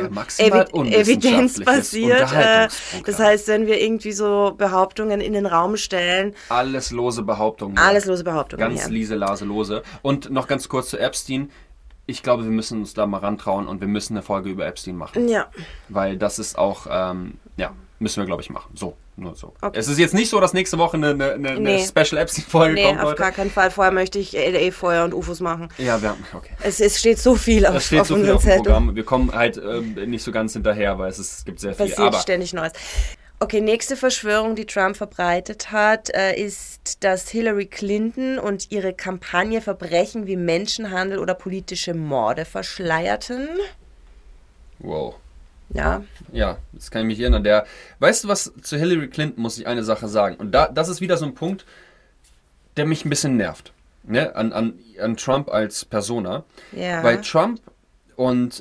evidenzbasiert. Das heißt, wenn wir irgendwie so Behauptungen in den Raum stellen... Alles lose Behauptungen. Alles lose Behauptungen, Ganz lose. Und noch ganz kurz zu Epstein. Ich glaube, wir müssen uns da mal rantrauen und wir müssen eine Folge über Epstein machen. Ja. Weil das ist auch, müssen wir, glaube ich, machen. Nur so. Okay. Es ist jetzt nicht so, dass nächste Woche eine Special Epstein-Folge kommt. Nee, auf gar keinen Fall. Vorher möchte ich LA-Feuer und UFOs machen. Ja, okay. Es steht so viel auf unserem Zettel. Programm. Wir kommen halt nicht so ganz hinterher, weil es gibt sehr viel. Passiert ständig Neues. Okay, nächste Verschwörung, die Trump verbreitet hat, ist, dass Hillary Clinton und ihre Kampagne Verbrechen wie Menschenhandel oder politische Morde verschleierten. Wow. Ja. Ja, das kann ich mich erinnern. Weißt du was, zu Hillary Clinton muss ich eine Sache sagen. Und das ist wieder so ein Punkt, der mich ein bisschen nervt. Ne? An Trump als Persona. Ja. Weil Trump und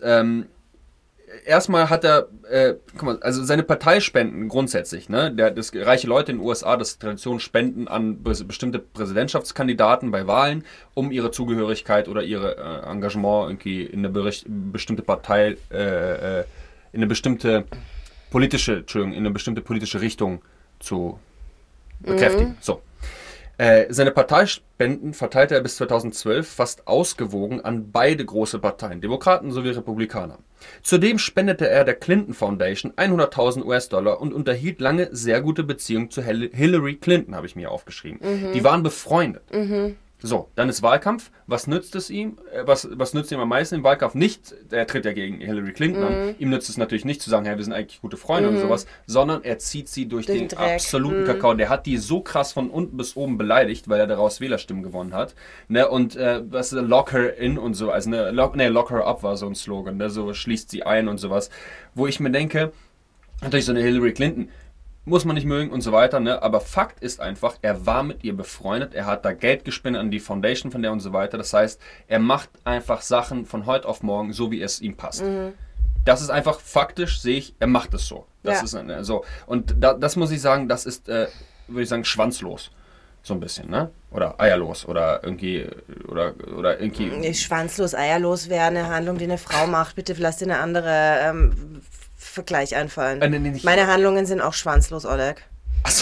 erstmal hat er, also seine Parteispenden grundsätzlich, ne? Reiche Leute in den USA, das Tradition spenden an bestimmte Präsidentschaftskandidaten bei Wahlen, um ihre Zugehörigkeit oder ihre Engagement irgendwie in eine bestimmte Partei, in eine bestimmte politische Richtung zu bekräftigen. So. Seine Parteispenden verteilte er bis 2012 fast ausgewogen an beide große Parteien, Demokraten sowie Republikaner. Zudem spendete er der Clinton Foundation 100.000 US-Dollar und unterhielt lange sehr gute Beziehungen zu Hillary Clinton, habe ich mir aufgeschrieben. Die waren befreundet. So, dann ist Wahlkampf. Was nützt es ihm? Was nützt ihm am meisten im Wahlkampf? Nicht, er tritt ja gegen Hillary Clinton an. Ihm nützt es natürlich nicht zu sagen, hey, wir sind eigentlich gute Freunde und sowas, sondern er zieht sie durch den absoluten Kakao. Der hat die so krass von unten bis oben beleidigt, weil er daraus Wählerstimmen gewonnen hat. Ne? Und was lock her in und so, also lock her up war so ein Slogan, ne? So schließt sie ein und sowas. Wo ich mir denke, natürlich so eine Hillary Clinton, muss man nicht mögen und so weiter, ne? Aber Fakt ist einfach, er war mit ihr befreundet, er hat da Geld gespendet an die Foundation von der und so weiter. Das heißt, er macht einfach Sachen von heute auf morgen, so wie es ihm passt. Das ist einfach faktisch, sehe ich, er macht es so. Das ist so. Und das muss ich sagen, das ist, würde ich sagen, schwanzlos. So ein bisschen, ne? Oder eierlos oder irgendwie, oder irgendwie. Schwanzlos, eierlos wäre eine Handlung, die eine Frau macht. Bitte lass dir eine andere Vergleich einfallen. Meine Handlungen sind auch schwanzlos, Oleg. Achso,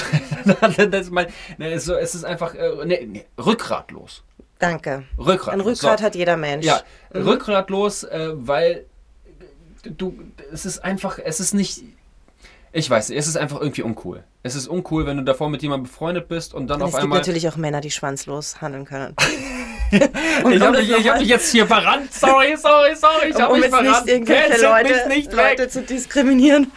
es ist einfach rückgratlos. Danke. Rückgratlos. Ein Rückgrat hat jeder Mensch. Ja, rückgratlos, weil es ist nicht, ich weiß nicht, es ist einfach irgendwie uncool. Es ist uncool, wenn du davor mit jemandem befreundet bist und dann auf einmal... Es gibt natürlich auch Männer, die schwanzlos handeln können. Ich hab mich jetzt hier verrannt. Sorry. Ich hab mich verrannt. Nicht irgendwelche Leute zu diskriminieren.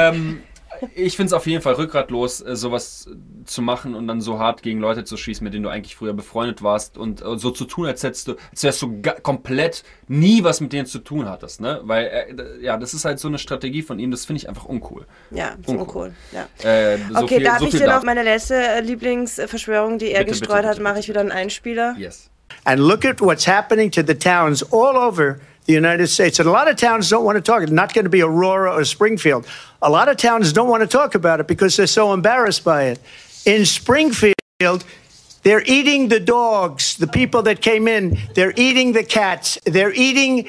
Ich finde es auf jeden Fall rückgratlos, sowas zu machen und dann so hart gegen Leute zu schießen, mit denen du eigentlich früher befreundet warst und so zu tun, als wärst du komplett nie was mit denen zu tun hattest, ne? Weil, das ist halt so eine Strategie von ihm, das finde ich einfach uncool. Ja, ist uncool. Ja. Okay, darf ich dir noch meine letzte Lieblingsverschwörung, die er gestreut hat, mache ich wieder einen Einspieler? Yes. And look at what's happening to the towns all over the United States. And a lot of towns don't want to talk. It's not going to be Aurora or Springfield. A lot of towns don't want to talk about it because they're so embarrassed by it. In Springfield, they're eating the dogs, the people that came in. They're eating the cats. They're eating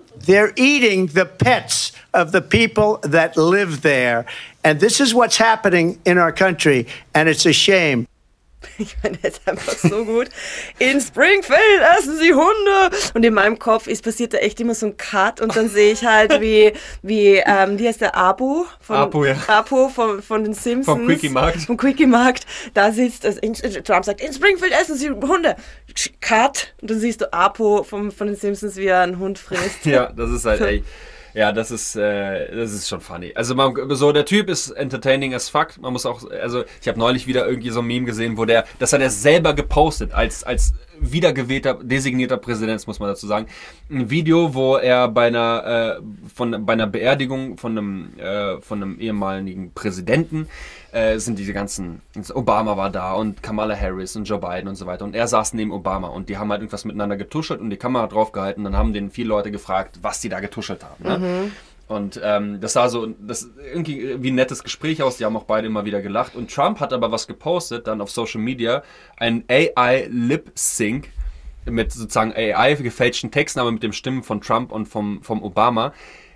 the pets of the people that live there. And this is what's happening in our country. And it's a shame. Ich meine, das ist einfach so gut. In Springfield essen sie Hunde. Und in meinem Kopf passiert da echt immer so ein Cut. Und dann sehe ich halt, wie heißt der, Apu? Apu von den Simpsons. Vom Quickie-Markt. Vom Quickie-Markt. Da sitzt, Trump sagt, in Springfield essen sie Hunde. Cut. Und dann siehst du Apu von den Simpsons, wie er einen Hund frisst. Ja, das ist halt, ey. Ja, das ist schon funny. Also der Typ ist entertaining as fuck. Man muss auch, also ich habe neulich wieder irgendwie so ein Meme gesehen, das hat er selber gepostet als wiedergewählter, designierter Präsident, muss man dazu sagen. Ein Video, wo er bei einer Beerdigung von einem ehemaligen Präsidenten sind diese ganzen, Obama war da und Kamala Harris und Joe Biden und so weiter und er saß neben Obama und die haben halt irgendwas miteinander getuschelt und die Kamera draufgehalten und dann haben den viele Leute gefragt, was die da getuschelt haben. Ne? Und das sah so irgendwie wie ein nettes Gespräch aus, die haben auch beide immer wieder gelacht und Trump hat aber was gepostet, dann auf Social Media, ein AI-Lip-Sync mit sozusagen AI-gefälschten Texten, aber mit den Stimmen von Trump und vom Obama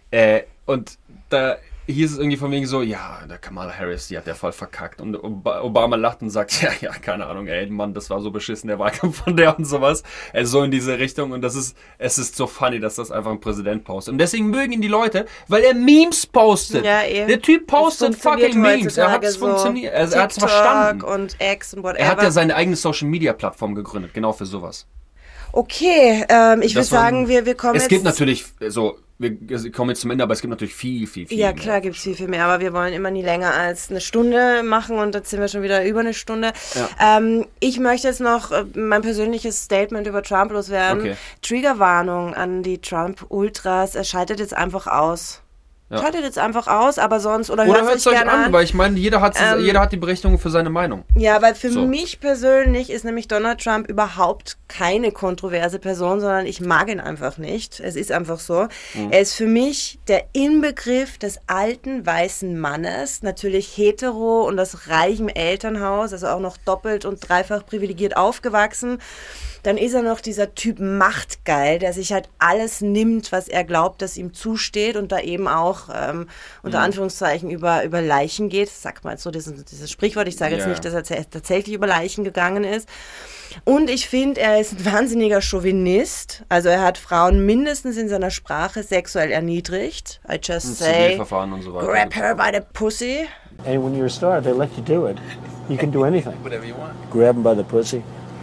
und da hieß es irgendwie von wegen so, ja, der Kamala Harris, die hat ja voll verkackt. Und Obama lacht und sagt, ja, keine Ahnung, ey, Mann, das war so beschissen, der Wahlkampf von der und sowas. Also so in diese Richtung. Und es ist so funny, dass das einfach ein Präsident postet. Und deswegen mögen ihn die Leute, weil er Memes postet. Ja, der Typ postet fucking Memes. Er hat es funktioniert. Er hat es verstanden. Und X und whatever. Er hat ja seine eigene Social-Media-Plattform gegründet, genau für sowas. Okay, ich würde sagen, wir kommen jetzt... Es gibt natürlich so... Wir kommen jetzt zum Ende, aber es gibt natürlich viel Ja, klar gibt es viel mehr, aber wir wollen immer nie länger als eine Stunde machen und jetzt sind wir schon wieder über eine Stunde. Ja. Ich möchte jetzt noch mein persönliches Statement über Trump loswerden. Okay. Triggerwarnung an die Trump-Ultras, er schaltet jetzt einfach aus. Ja. Schaltet jetzt einfach aus, aber sonst... Oder hört es euch an, weil ich meine, jeder hat die Berechtigung für seine Meinung. Ja, weil für mich persönlich ist nämlich Donald Trump überhaupt keine kontroverse Person, sondern ich mag ihn einfach nicht. Es ist einfach so. Er ist für mich der Inbegriff des alten weißen Mannes, natürlich hetero und aus reichem Elternhaus, also auch noch doppelt und dreifach privilegiert aufgewachsen. Dann ist er noch dieser Typ machtgeil, der sich halt alles nimmt, was er glaubt, dass ihm zusteht und da eben auch auch unter Anführungszeichen über Leichen geht. Sagt mal so dieses Sprichwort. Ich sage jetzt nicht, dass er tatsächlich über Leichen gegangen ist. Und ich finde, er ist ein wahnsinniger Chauvinist. Also er hat Frauen mindestens in seiner Sprache sexuell erniedrigt. I just say, und so weiter. Grab her by the pussy. And when you're a star, they let you do it. You can do anything. Whatever you want. Grab them by the pussy.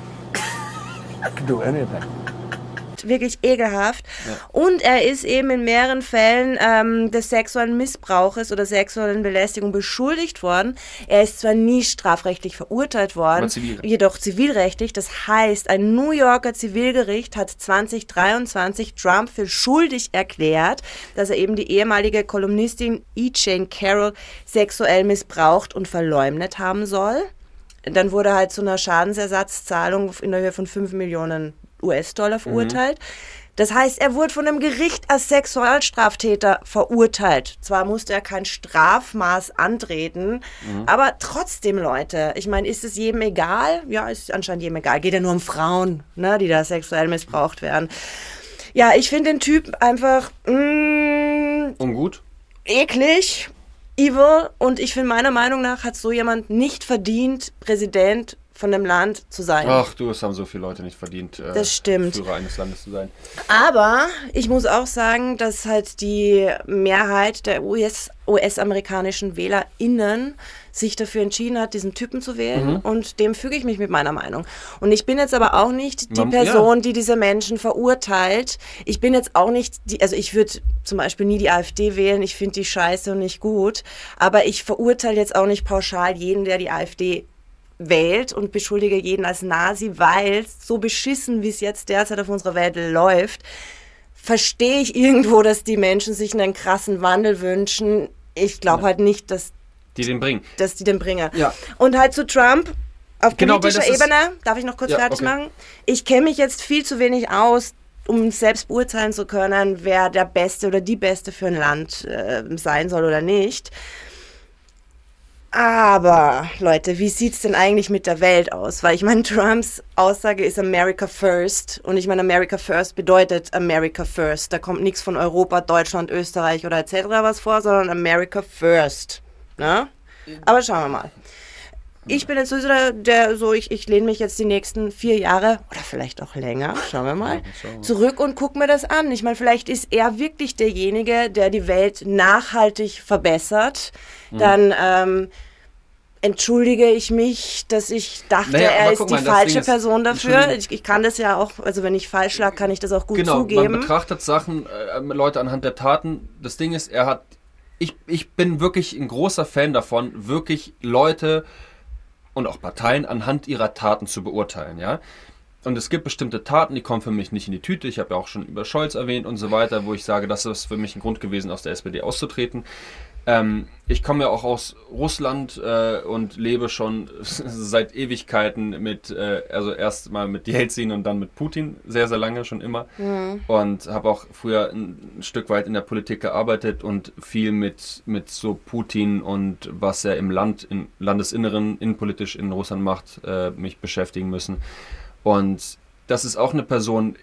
You can do anything. Wirklich ekelhaft. Ja. Und er ist eben in mehreren Fällen des sexuellen Missbrauches oder sexuellen Belästigung beschuldigt worden. Er ist zwar nie strafrechtlich verurteilt worden, jedoch zivilrechtlich. Das heißt, ein New Yorker Zivilgericht hat 2023 Trump für schuldig erklärt, dass er eben die ehemalige Kolumnistin E. Jane Carroll sexuell missbraucht und verleumdet haben soll. Dann wurde er halt zu einer Schadensersatzzahlung in der Höhe von 5 Millionen US-Dollar verurteilt. Das heißt, er wurde von einem Gericht als Sexualstraftäter verurteilt. Zwar musste er kein Strafmaß antreten, aber trotzdem, Leute, ich meine, ist es jedem egal? Ja, ist anscheinend jedem egal. Geht ja nur um Frauen, ne, die da sexuell missbraucht werden. Ja, ich finde den Typ einfach ungut, eklig, evil, und ich finde, meiner Meinung nach hat so jemand nicht verdient, Präsident von dem Land zu sein. Ach du, es haben so viele Leute nicht verdient, das stimmt, Führer eines Landes zu sein. Aber ich muss auch sagen, dass halt die Mehrheit der US-amerikanischen WählerInnen sich dafür entschieden hat, diesen Typen zu wählen, und dem füge ich mich mit meiner Meinung. Und ich bin jetzt aber auch nicht die Person, die diese Menschen verurteilt. Ich bin jetzt auch nicht, also ich würde zum Beispiel nie die AfD wählen, ich finde die scheiße und nicht gut, aber ich verurteile jetzt auch nicht pauschal jeden, der die AfD wählt, und beschuldige jeden als Nazi, weil so beschissen, wie es jetzt derzeit auf unserer Welt läuft, verstehe ich irgendwo, dass die Menschen sich einen krassen Wandel wünschen. Ich glaube halt nicht, dass die den bringen. Ja. Und halt zu Trump, auf politischer Ebene, darf ich noch kurz fertig machen? Ich kenne mich jetzt viel zu wenig aus, um selbst beurteilen zu können, wer der Beste oder die Beste für ein Land sein soll oder nicht. Aber, Leute, wie sieht's denn eigentlich mit der Welt aus? Weil ich meine, Trumps Aussage ist America First. Und ich meine, America First bedeutet America First. Da kommt nichts von Europa, Deutschland, Österreich oder etc. was vor, sondern America First. Ne? Aber schauen wir mal. Ich bin jetzt so ich lehne mich jetzt die nächsten 4 Jahre oder vielleicht auch länger, schauen wir mal, zurück und gucke mir das an. Ich meine, vielleicht ist er wirklich derjenige, der die Welt nachhaltig verbessert. Dann entschuldige ich mich, dass ich dachte, er ist die falsche Person dafür. Ich kann das ja auch, also wenn ich falsch lag, kann ich das auch gut zugeben. Man betrachtet Sachen, Leute anhand der Taten. Das Ding ist, ich bin wirklich ein großer Fan davon, wirklich Leute und auch Parteien anhand ihrer Taten zu beurteilen, ja. Und es gibt bestimmte Taten, die kommen für mich nicht in die Tüte. Ich habe ja auch schon über Scholz erwähnt und so weiter, wo ich sage, das ist für mich ein Grund gewesen, aus der SPD auszutreten. Ich komme ja auch aus Russland und lebe schon seit Ewigkeiten also erst mal mit Jelzin und dann mit Putin, sehr, sehr lange schon immer. Und habe auch früher ein Stück weit in der Politik gearbeitet und viel mit so Putin und was er im Landesinneren, innenpolitisch in Russland macht, mich beschäftigen müssen. Und das ist auch eine Person,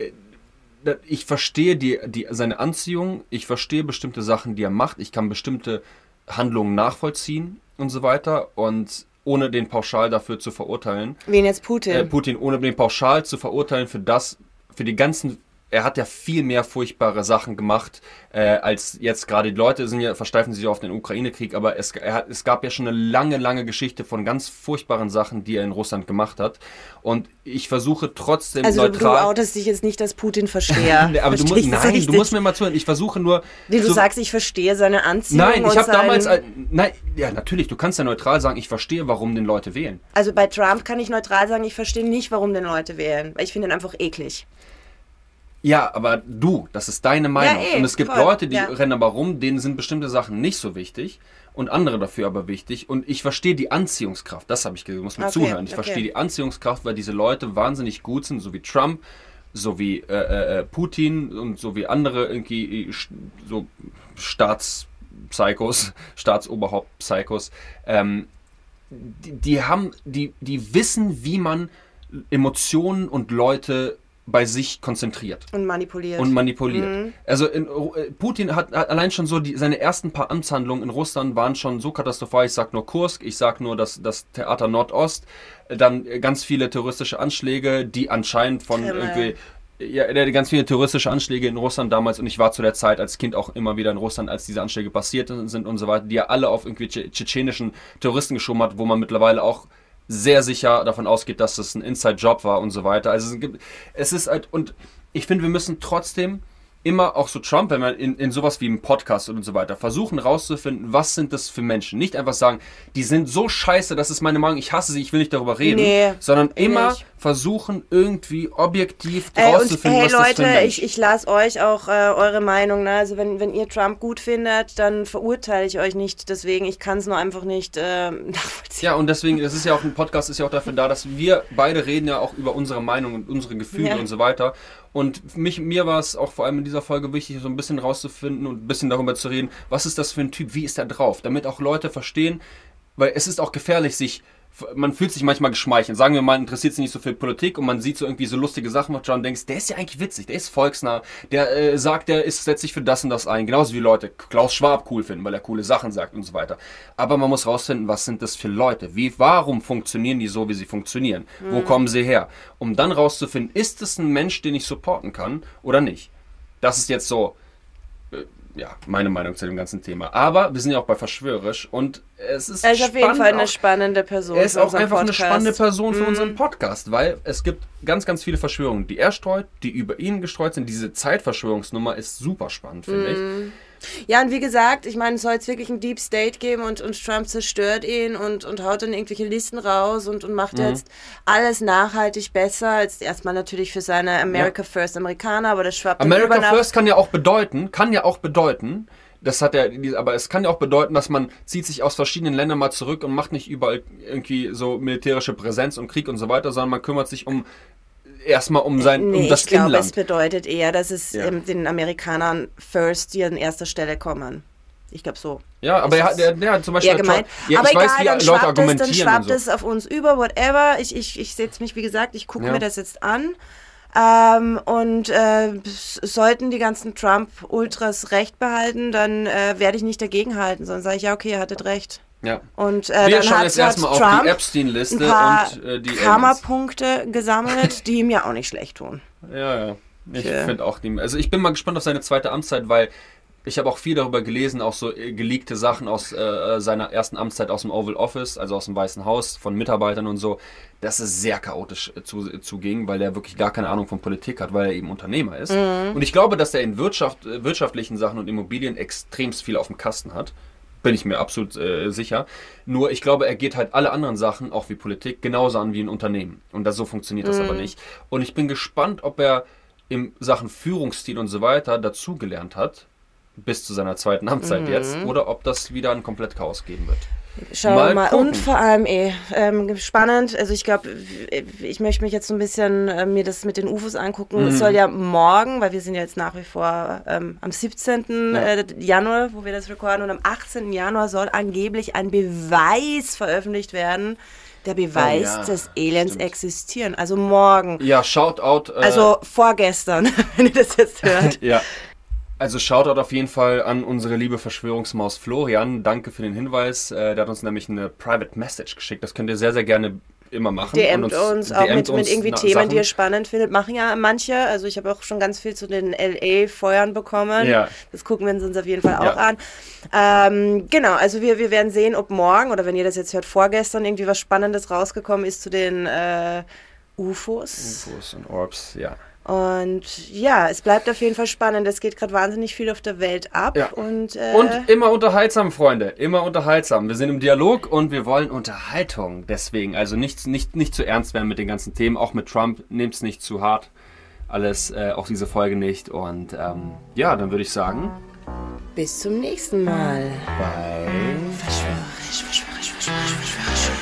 ich verstehe seine Anziehung, ich verstehe bestimmte Sachen, die er macht, ich kann bestimmte Handlungen nachvollziehen und so weiter, und ohne den pauschal dafür zu verurteilen. Wen jetzt Putin? Putin, ohne den pauschal zu verurteilen für die ganzen, er hat ja viel mehr furchtbare Sachen gemacht, als jetzt gerade. Die Leute versteifen sich auf den Ukraine-Krieg, aber es gab ja schon eine lange, lange Geschichte von ganz furchtbaren Sachen, die er in Russland gemacht hat. Und ich versuche trotzdem neutral... Also du outest dich jetzt nicht als Putin-Versteher. Aber du musst mir mal zuhören. Ich versuche nur... Du sagst, ich verstehe seine Anziehung. Nein, ich habe damals... Nein, ja, natürlich, du kannst ja neutral sagen, ich verstehe, warum den Leute wählen. Also bei Trump kann ich neutral sagen, ich verstehe nicht, warum den Leute wählen. Weil ich finde ihn einfach eklig. Ja, aber das ist deine Meinung. Und es gibt Leute, die rennen aber rum, denen sind bestimmte Sachen nicht so wichtig und andere dafür aber wichtig. Und ich verstehe die Anziehungskraft, das habe ich gesagt, du musst mir zuhören. Ich verstehe die Anziehungskraft, weil diese Leute wahnsinnig gut sind, so wie Trump, so wie Putin und so wie andere irgendwie so Staatspsychos, Staatsoberhaupt-Psychos. Die wissen, wie man Emotionen und Leute bei sich konzentriert. Und manipuliert. Mhm. Also Putin hat allein schon so seine ersten paar Amtshandlungen in Russland waren schon so katastrophal. Ich sag nur Kursk, ich sag nur das Theater Nordost, dann ganz viele terroristische Anschläge, die anscheinend von irgendwie... Ja, ganz viele terroristische Anschläge in Russland damals und ich war zu der Zeit als Kind auch immer wieder in Russland, als diese Anschläge passiert sind und so weiter, die ja alle auf irgendwie tschetschenischen Terroristen geschoben hat, wo man mittlerweile auch sehr sicher davon ausgeht, dass das ein Inside-Job war und so weiter. Also es ist halt, und ich finde, wir müssen trotzdem immer auch so Trump, wenn man in sowas wie einem Podcast und so weiter versuchen rauszufinden, was sind das für Menschen. Nicht einfach sagen, die sind so scheiße, das ist meine Meinung, ich hasse sie, ich will nicht darüber reden, sondern immer versuchen irgendwie objektiv rauszufinden, was das für ein Mensch. Ich lasse euch auch eure Meinung, ne? Also wenn ihr Trump gut findet, dann verurteile ich euch nicht, deswegen, ich kann es nur einfach nicht nachvollziehen. Ja, und deswegen, das ist ja auch ein Podcast, ist ja auch dafür da, dass wir beide reden ja auch über unsere Meinung und unsere Gefühle und so weiter. Und mir war es auch vor allem in dieser Folge wichtig, so ein bisschen rauszufinden und ein bisschen darüber zu reden, was ist das für ein Typ, wie ist er drauf, damit auch Leute verstehen, weil es ist auch gefährlich, man fühlt sich manchmal geschmeichelt. Sagen wir mal, interessiert sich nicht so viel Politik und man sieht so irgendwie so lustige Sachen und schon denkst, der ist ja eigentlich witzig, der ist volksnah, der sagt, setzt sich für das und das ein. Genauso wie Leute Klaus Schwab cool finden, weil er coole Sachen sagt und so weiter. Aber man muss rausfinden, was sind das für Leute? Warum funktionieren die so, wie sie funktionieren? Wo kommen sie her? Um dann rauszufinden, ist es ein Mensch, den ich supporten kann oder nicht? Das ist jetzt so... Ja, meine Meinung zu dem ganzen Thema. Aber wir sind ja auch bei Verschwörerisch und es ist auf jeden Fall eine spannende Person. Er ist auch einfach eine spannende Person für unseren Podcast, weil es gibt ganz, ganz viele Verschwörungen, die er streut, die über ihn gestreut sind. Diese Zeitverschwörungsnummer ist super spannend, finde ich. Ja, und wie gesagt, ich meine, es soll jetzt wirklich ein Deep State geben und Trump zerstört ihn und haut dann irgendwelche Listen raus und macht jetzt alles nachhaltig besser. Jetzt erstmal natürlich für seine America First Amerikaner, aber das schwappt dann America First kann ja auch bedeuten, das hat er, aber es kann ja auch bedeuten, dass man zieht sich aus verschiedenen Ländern mal zurück und macht nicht überall irgendwie so militärische Präsenz und Krieg und so weiter, sondern man kümmert sich erstmal um das ich glaube, Inland. Es bedeutet eher, dass es den Amerikanern first, die an erster Stelle kommen. Ich glaube so. Ja, aber er hat zum Beispiel... gemeint. Ja, aber ich egal, weiß, wie dann Leute argumentieren schwappt es auf uns über, whatever. Ich setze mich, wie gesagt, ich gucke mir das jetzt an. Sollten die ganzen Trump-Ultras Recht behalten, dann werde ich nicht dagegenhalten, sondern sage ich, ja, okay, ihr hattet recht. Ja. Und wir schauen jetzt erstmal auf die Epstein-Liste und die Karma-Punkte gesammelt, die ihm ja auch nicht schlecht tun. Ja. Ich finde auch also ich bin mal gespannt auf seine zweite Amtszeit, weil ich habe auch viel darüber gelesen, auch so geleakte Sachen aus seiner ersten Amtszeit aus dem Oval Office, also aus dem Weißen Haus, von Mitarbeitern und so, dass es sehr chaotisch zuging, weil er wirklich gar keine Ahnung von Politik hat, weil er eben Unternehmer ist. Und ich glaube, dass er in wirtschaftlichen Sachen und Immobilien extremst viel auf dem Kasten hat. Bin ich mir absolut sicher. Nur ich glaube, er geht halt alle anderen Sachen, auch wie Politik, genauso an wie ein Unternehmen. Und so funktioniert das aber nicht. Und ich bin gespannt, ob er in Sachen Führungsstil und so weiter dazugelernt hat, bis zu seiner zweiten Amtszeit jetzt, oder ob das wieder ein komplett Chaos geben wird. Schauen wir mal. Und vor allem spannend, also ich glaube, ich möchte mich jetzt so ein bisschen mir das mit den UFOs angucken. Es soll ja morgen, weil wir sind ja jetzt nach wie vor am 17. Januar, wo wir das recorden, und am 18. Januar soll angeblich ein Beweis veröffentlicht werden, der Beweis des Aliens existieren. Also morgen. Ja, Shoutout. Also vorgestern, wenn ihr das jetzt hört. Ja. Also Shoutout auf jeden Fall an unsere liebe Verschwörungsmaus Florian. Danke für den Hinweis. Der hat uns nämlich eine Private Message geschickt. Das könnt ihr sehr, sehr gerne immer machen. DMt uns auch mit irgendwie Themen, Sachen, die ihr spannend findet. Machen ja manche. Also ich habe auch schon ganz viel zu den LA-Feuern bekommen. Ja. Das gucken wir uns auf jeden Fall auch an. Genau, also wir werden sehen, ob morgen oder wenn ihr das jetzt hört, vorgestern irgendwie was Spannendes rausgekommen ist zu den UFOs. UFOs und Orbs, ja. Und ja, es bleibt auf jeden Fall spannend. Es geht gerade wahnsinnig viel auf der Welt ab. Ja. Und immer unterhaltsam, Freunde. Immer unterhaltsam. Wir sind im Dialog und wir wollen Unterhaltung. Deswegen, also nicht zu ernst werden mit den ganzen Themen. Auch mit Trump, nehmt es nicht zu hart. Alles, auch diese Folge nicht. Und ja, dann würde ich sagen... Bis zum nächsten Mal. Bei... Verschwörerisch.